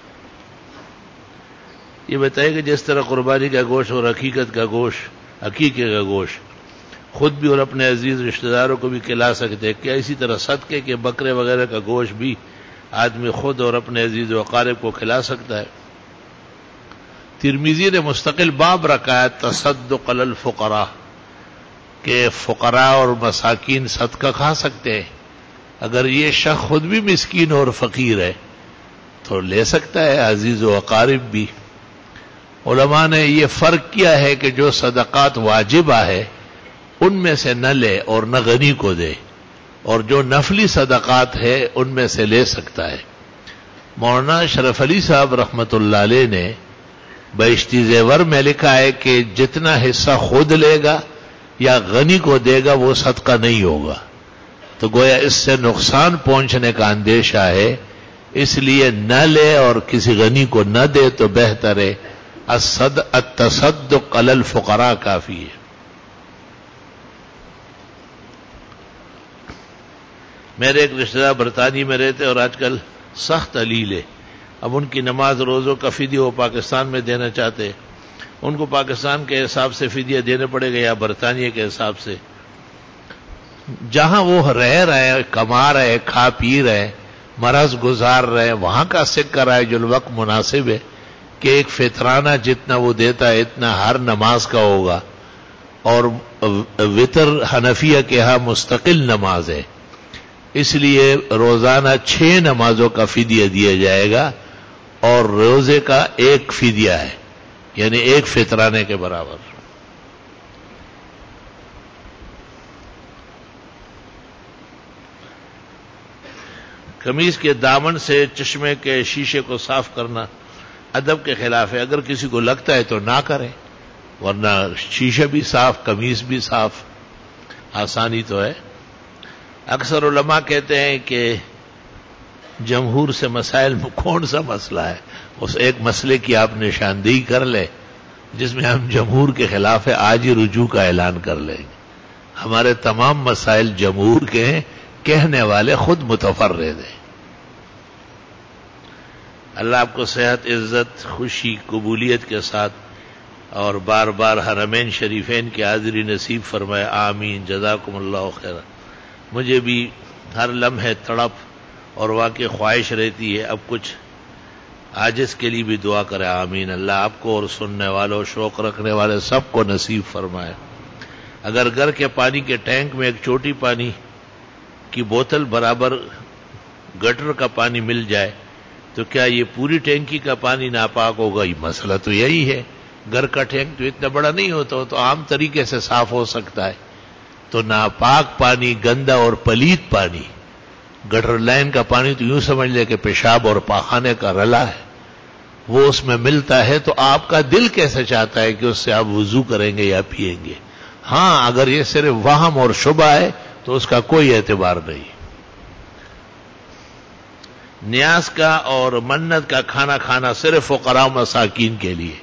یہ بتائے کہ جس طرح قربانی کا گوشت اور حقیقت کا گوشت، عقیقے کا گوشت خود بھی اور اپنے عزیز رشتہ داروں کو بھی کھلا سکتے ہیں، کیا اسی طرح صدقے کے بکرے وغیرہ کا گوشت بھی آدمی خود اور اپنے عزیز و اقارب کو کھلا سکتا ہے؟ ترمذی نے مستقل باب رکھا ہے تصدق علی الفقراء، کہ فقراء اور مساکین صدقہ کھا سکتے ہیں۔ اگر یہ شخص خود بھی مسکین اور فقیر ہے تو لے سکتا ہے، عزیز و اقارب بھی۔ علماء نے یہ فرق کیا ہے کہ جو صدقات واجبہ ہے ان میں سے نہ لے اور نہ غنی کو دے، اور جو نفلی صدقات ہے ان میں سے لے سکتا ہے۔ مولانا اشرف علی صاحب رحمت اللہ علیہ نے بہشتی زیور میں لکھا ہے کہ جتنا حصہ خود لے گا یا غنی کو دے گا وہ صدقہ نہیں ہوگا، تو گویا اس سے نقصان پہنچنے کا اندیشہ ہے، اس لیے نہ لے اور کسی غنی کو نہ دے تو بہتر ہے۔ التصدق علی الفقراء کافی ہے۔ میرے ایک رشتہ دار برطانیہ میں رہتے اور آج کل سخت علیل ہے، اب ان کی نماز روزوں کا فدیہ وہ پاکستان میں دینا چاہتے، ان کو پاکستان کے حساب سے فدیہ دینے پڑے گا یا برطانیہ کے حساب سے؟ جہاں وہ رہ رہے، کما رہے، کھا پی رہے، مرض گزار رہے، وہاں کا سکہ رائج الوقت مناسب ہے کہ ایک فطرانہ جتنا وہ دیتا ہے اتنا ہر نماز کا ہوگا، اور وتر حنفیہ کے ہاں مستقل نماز ہے، اس لیے روزانہ چھ نمازوں کا فدیہ دیا جائے گا، اور روزے کا ایک فدیہ ہے، یعنی ایک فطرانے کے برابر۔ قمیض کے دامن سے چشمے کے شیشے کو صاف کرنا ادب کے خلاف ہے، اگر کسی کو لگتا ہے تو نہ کرے، ورنہ شیشہ بھی صاف، قمیض بھی صاف، آسانی تو ہے۔ اکثر علماء کہتے ہیں کہ جمہور سے مسائل میں کون سا مسئلہ ہے، اس ایک مسئلے کی آپ نشاندہی کر لیں جس میں ہم جمہور کے خلاف ہے، آج ہی رجوع کا اعلان کر لیں گے۔ ہمارے تمام مسائل جمہور کے ہیں، کہنے والے خود متفرد ہیں۔ اللہ آپ کو صحت، عزت، خوشی، قبولیت کے ساتھ اور بار بار حرمین شریفین کی حاضری نصیب فرمائے، آمین، جزاکم اللہ خیر۔ مجھے بھی ہر لمحے تڑپ اور واقعی خواہش رہتی ہے، اب کچھ عاجز کے لیے بھی دعا کرے، آمین۔ اللہ آپ کو اور سننے والوں، شوق رکھنے والے سب کو نصیب فرمائے۔ اگر گھر کے پانی کے ٹینک میں ایک چھوٹی پانی کی بوتل برابر گٹر کا پانی مل جائے تو کیا یہ پوری ٹینکی کا پانی ناپاک ہوگا؟ یہ مسئلہ تو یہی ہے، گھر کا ٹینک تو اتنا بڑا نہیں ہوتا، تو عام طریقے سے صاف ہو سکتا ہے۔ تو ناپاک پانی، گندا اور پلیت پانی، گٹر لائن کا پانی تو یوں سمجھ لے کہ پیشاب اور پاخانے کا رلا ہے، وہ اس میں ملتا ہے، تو آپ کا دل کیسے چاہتا ہے کہ اس سے آپ وضو کریں گے یا پیئیں گے؟ ہاں، اگر یہ صرف وہم اور شبہ ہے تو اس کا کوئی اعتبار نہیں۔ نیاز کا اور منت کا کھانا کھانا صرف فقراء و مساکین کے لیے۔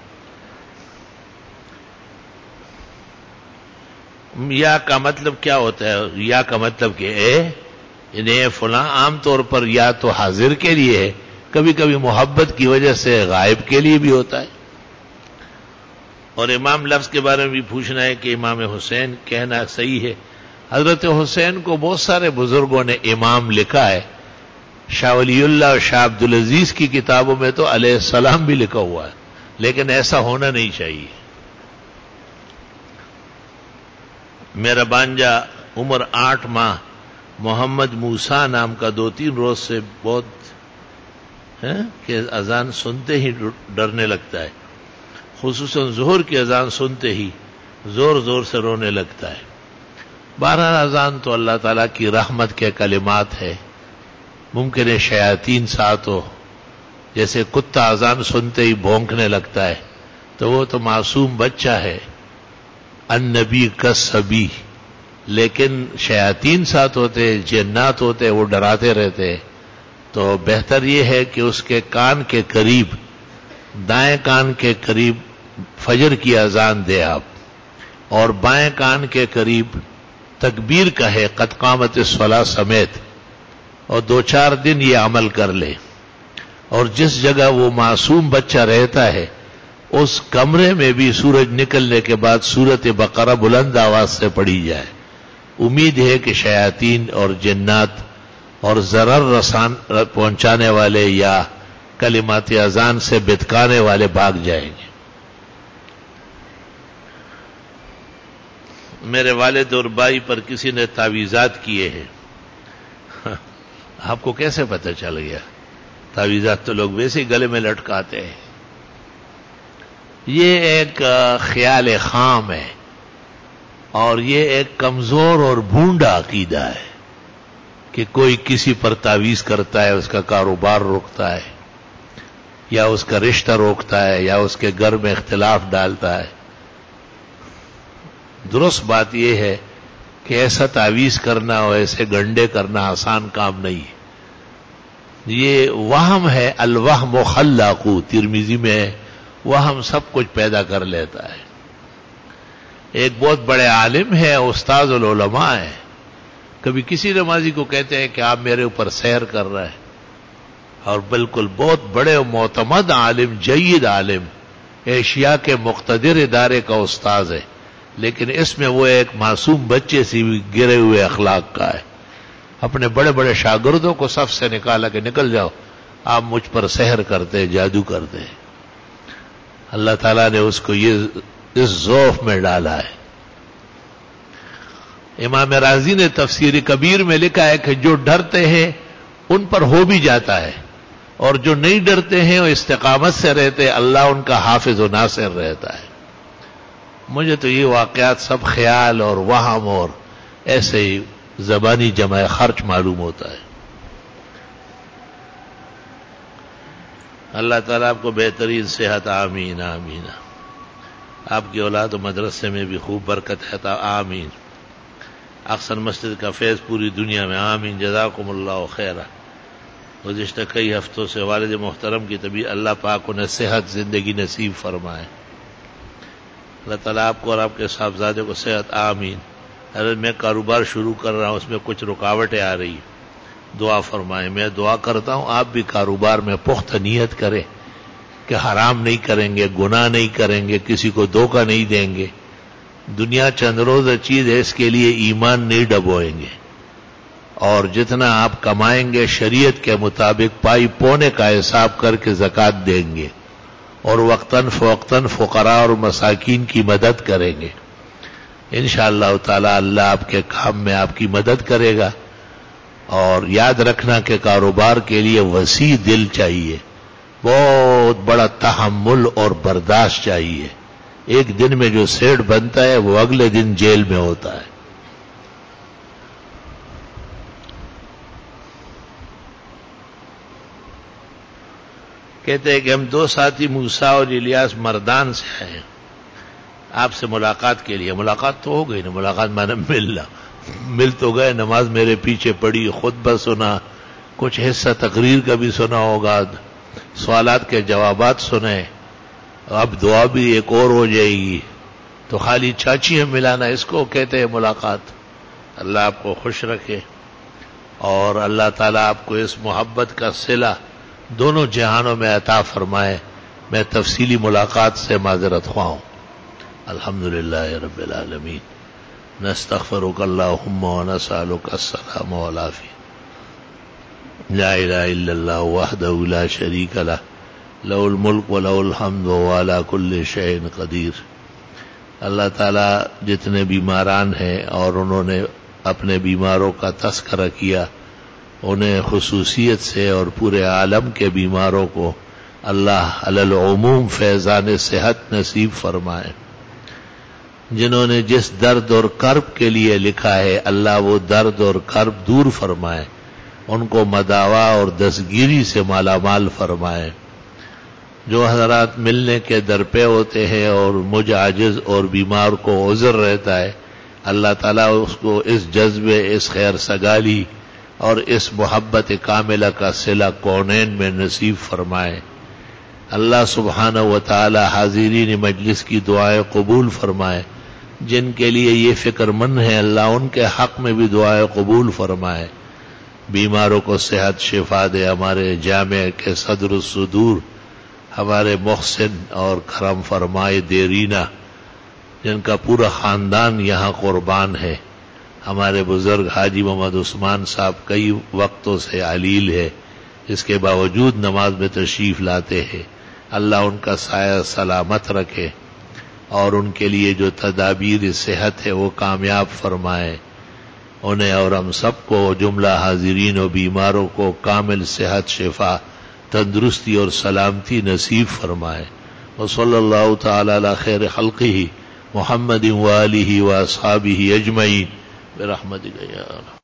یا کا مطلب کیا ہوتا ہے؟ یا کا مطلب کہ اے انہیں فلاں عام طور پر یا تو حاضر کے لیے ہے، کبھی کبھی محبت کی وجہ سے غائب کے لیے بھی ہوتا ہے۔ اور امام لفظ کے بارے میں بھی پوچھنا ہے کہ امام حسین کہنا صحیح ہے۔ حضرت حسین کو بہت سارے بزرگوں نے امام لکھا ہے، شاہ ولی اللہ اور شاہ عبدالعزیز کی کتابوں میں تو علیہ السلام بھی لکھا ہوا ہے، لیکن ایسا ہونا نہیں چاہیے۔ میرا بانجا عمر آٹھ ماہ محمد موسیٰ نام کا دو تین روز سے بہت ہے کہ اذان سنتے ہی ڈرنے لگتا ہے، خصوصاً ظہر کی اذان سنتے ہی زور زور سے رونے لگتا ہے۔ بہرحال اذان تو اللہ تعالیٰ کی رحمت کے کلمات ہے، ممکن ہے شیاطین ساتھ ہو، جیسے کتا اذان سنتے ہی بھونکنے لگتا ہے تو وہ تو معصوم بچہ ہے، النبی کا صبی، لیکن شیاطین ساتھ ہوتے، جنات ہوتے، وہ ڈراتے رہتے، تو بہتر یہ ہے کہ اس کے کان کے قریب، دائیں کان کے قریب فجر کی اذان دے آپ، اور بائیں کان کے قریب تکبیر کہے قد قامت الصلاۃ سمیت، اور دو چار دن یہ عمل کر لے، اور جس جگہ وہ معصوم بچہ رہتا ہے اس کمرے میں بھی سورج نکلنے کے بعد سورت بقرہ بلند آواز سے پڑھی جائے۔ امید ہے کہ شیاطین اور جنات اور ضرر رسان پہنچانے والے یا کلمات اذان سے بتکانے والے بھاگ جائیں گے۔ میرے والد اور بھائی پر کسی نے تعویذات کیے ہیں۔ آپ کو کیسے پتہ چل گیا؟ تعویذات تو لوگ ویسے ہی گلے میں لٹکاتے ہیں۔ یہ ایک خیال خام ہے، اور یہ ایک کمزور اور بھونڈا عقیدہ ہے کہ کوئی کسی پر تعویذ کرتا ہے، اس کا کاروبار روکتا ہے، یا اس کا رشتہ روکتا ہے، یا اس کے گھر میں اختلاف ڈالتا ہے۔ درست بات یہ ہے کہ ایسا تعویذ کرنا اور ایسے گنڈے کرنا آسان کام نہیں ہے۔ یہ وہم ہے، الوہم خلاق، ترمذی میں وہم سب کچھ پیدا کر لیتا ہے۔ ایک بہت بڑے عالم ہے، استاذ العلماء ہے، کبھی کسی نمازی کو کہتے ہیں کہ آپ میرے اوپر سحر کر رہے ہیں، اور بالکل بہت بڑے معتمد عالم، جید عالم، ایشیا کے مقتدر ادارے کا استاذ ہے، لیکن اس میں وہ ایک معصوم بچے سے گرے ہوئے اخلاق کا ہے۔ اپنے بڑے بڑے شاگردوں کو صف سے نکالا کہ نکل جاؤ، آپ مجھ پر سحر کرتے، جادو کرتے۔ اللہ تعالیٰ نے اس کو یہ اس ذوف میں ڈالا ہے۔ امام رازی نے تفسیر کبیر میں لکھا ہے کہ جو ڈرتے ہیں ان پر ہو بھی جاتا ہے، اور جو نہیں ڈرتے ہیں وہ استقامت سے رہتے، اللہ ان کا حافظ و ناصر رہتا ہے۔ مجھے تو یہ واقعات سب خیال اور وہم اور ایسے ہی زبانی جمع خرچ معلوم ہوتا ہے۔ اللہ تعالیٰ آپ کو بہترین صحت، آمین آمین۔ آپ کی اولاد و مدرسے میں بھی خوب برکت ہے، آمین۔ اقصر مسجد کا فیض پوری دنیا میں، آمین۔ جزاکم اللہ خیرہ۔ گزشتہ کئی ہفتوں سے والد محترم کی طبیعت، اللہ پاک انہیں صحت زندگی نصیب فرمائے۔ اللہ تعالیٰ آپ کو اور آپ کے صاحبزادے کو صحت، آمین۔ اگر میں کاروبار شروع کر رہا ہوں، اس میں کچھ رکاوٹیں آ رہی، دعا فرمائیں۔ میں دعا کرتا ہوں آپ بھی کاروبار میں پختہ نیت کریں کہ حرام نہیں کریں گے، گناہ نہیں کریں گے، کسی کو دھوکہ نہیں دیں گے۔ دنیا چند روز چیز ہے، اس کے لیے ایمان نہیں ڈبوئیں گے، اور جتنا آپ کمائیں گے شریعت کے مطابق پائی پونے کا حساب کر کے زکوٰۃ دیں گے، اور وقتاً فوقتاً فقراء اور مساکین کی مدد کریں گے۔ انشاءاللہ تعالی اللہ آپ کے کام میں آپ کی مدد کرے گا۔ اور یاد رکھنا کہ کاروبار کے لیے وسیع دل چاہیے، بہت بڑا تحمل اور برداشت چاہیے۔ ایک دن میں جو سیٹ بنتا ہے وہ اگلے دن جیل میں ہوتا ہے۔ کہتے ہیں کہ ہم دو ساتھی موسیٰ اور الیاس مردان سے آئے ہیں آپ سے ملاقات کے لیے۔ ملاقات تو ہو گئی نا، ملاقات مانا ملنا، مل تو گئے۔ نماز میرے پیچھے پڑی، خطبہ سنا، کچھ حصہ تقریر کا بھی سنا ہوگا، سوالات کے جوابات سنے، اب دعا بھی ایک اور ہو جائے گی، تو خالی چاچیاں ملانا اس کو کہتے ہیں ملاقات۔ اللہ آپ کو خوش رکھے، اور اللہ تعالیٰ آپ کو اس محبت کا صلہ دونوں جہانوں میں عطا فرمائے۔ میں تفصیلی ملاقات سے معذرت خواہ ہوں۔ الحمدللہ رب العالمین، نستغفرک اللہم ونسألک السلام والعافیہ۔ لا الہ الا اللہ وحدہ لا شریک لہ، لہ الملک و لہ الحمد وہو علی کل شیء قدیر۔ اللہ تعالیٰ جتنے بیماران ہیں اور انہوں نے اپنے بیماروں کا تذکرہ کیا، انہیں خصوصیت سے اور پورے عالم کے بیماروں کو اللہ علی العموم فیضان صحت نصیب فرمائے۔ جنہوں نے جس درد اور کرب کے لیے لکھا ہے، اللہ وہ درد اور کرب دور فرمائے، ان کو مداوا اور دستگیری سے مالا مال فرمائے۔ جو حضرات ملنے کے در پہ ہوتے ہیں اور مجھ عاجز اور بیمار کو عذر رہتا ہے، اللہ تعالیٰ اس کو اس جذبے، اس خیر سگالی اور اس محبت کاملہ کا صلہ کونین میں نصیب فرمائے۔ اللہ سبحانہ و تعالی حاضرین مجلس کی دعائیں قبول فرمائے، جن کے لیے یہ فکر مند ہے اللہ ان کے حق میں بھی دعائیں قبول فرمائے۔ بیماروں کو صحت شفا دے۔ ہمارے جامع کے صدر الصدور ہمارے محسن اور کرم فرمائے دیرینہ، جن کا پورا خاندان یہاں قربان ہے، ہمارے بزرگ حاجی محمد عثمان صاحب کئی وقتوں سے علیل ہے، اس کے باوجود نماز میں تشریف لاتے ہیں، اللہ ان کا سایہ سلامت رکھے اور ان کے لیے جو تدابیر صحت ہے وہ کامیاب فرمائے، انہیں اور ہم سب کو جملہ حاضرین و بیماروں کو کامل صحت شفا تندرستی اور سلامتی نصیب فرمائے۔ وصلی اللہ تعالی علی خیر خلقہ محمد وآلہ واصحابہ اجمعین برحمتک یا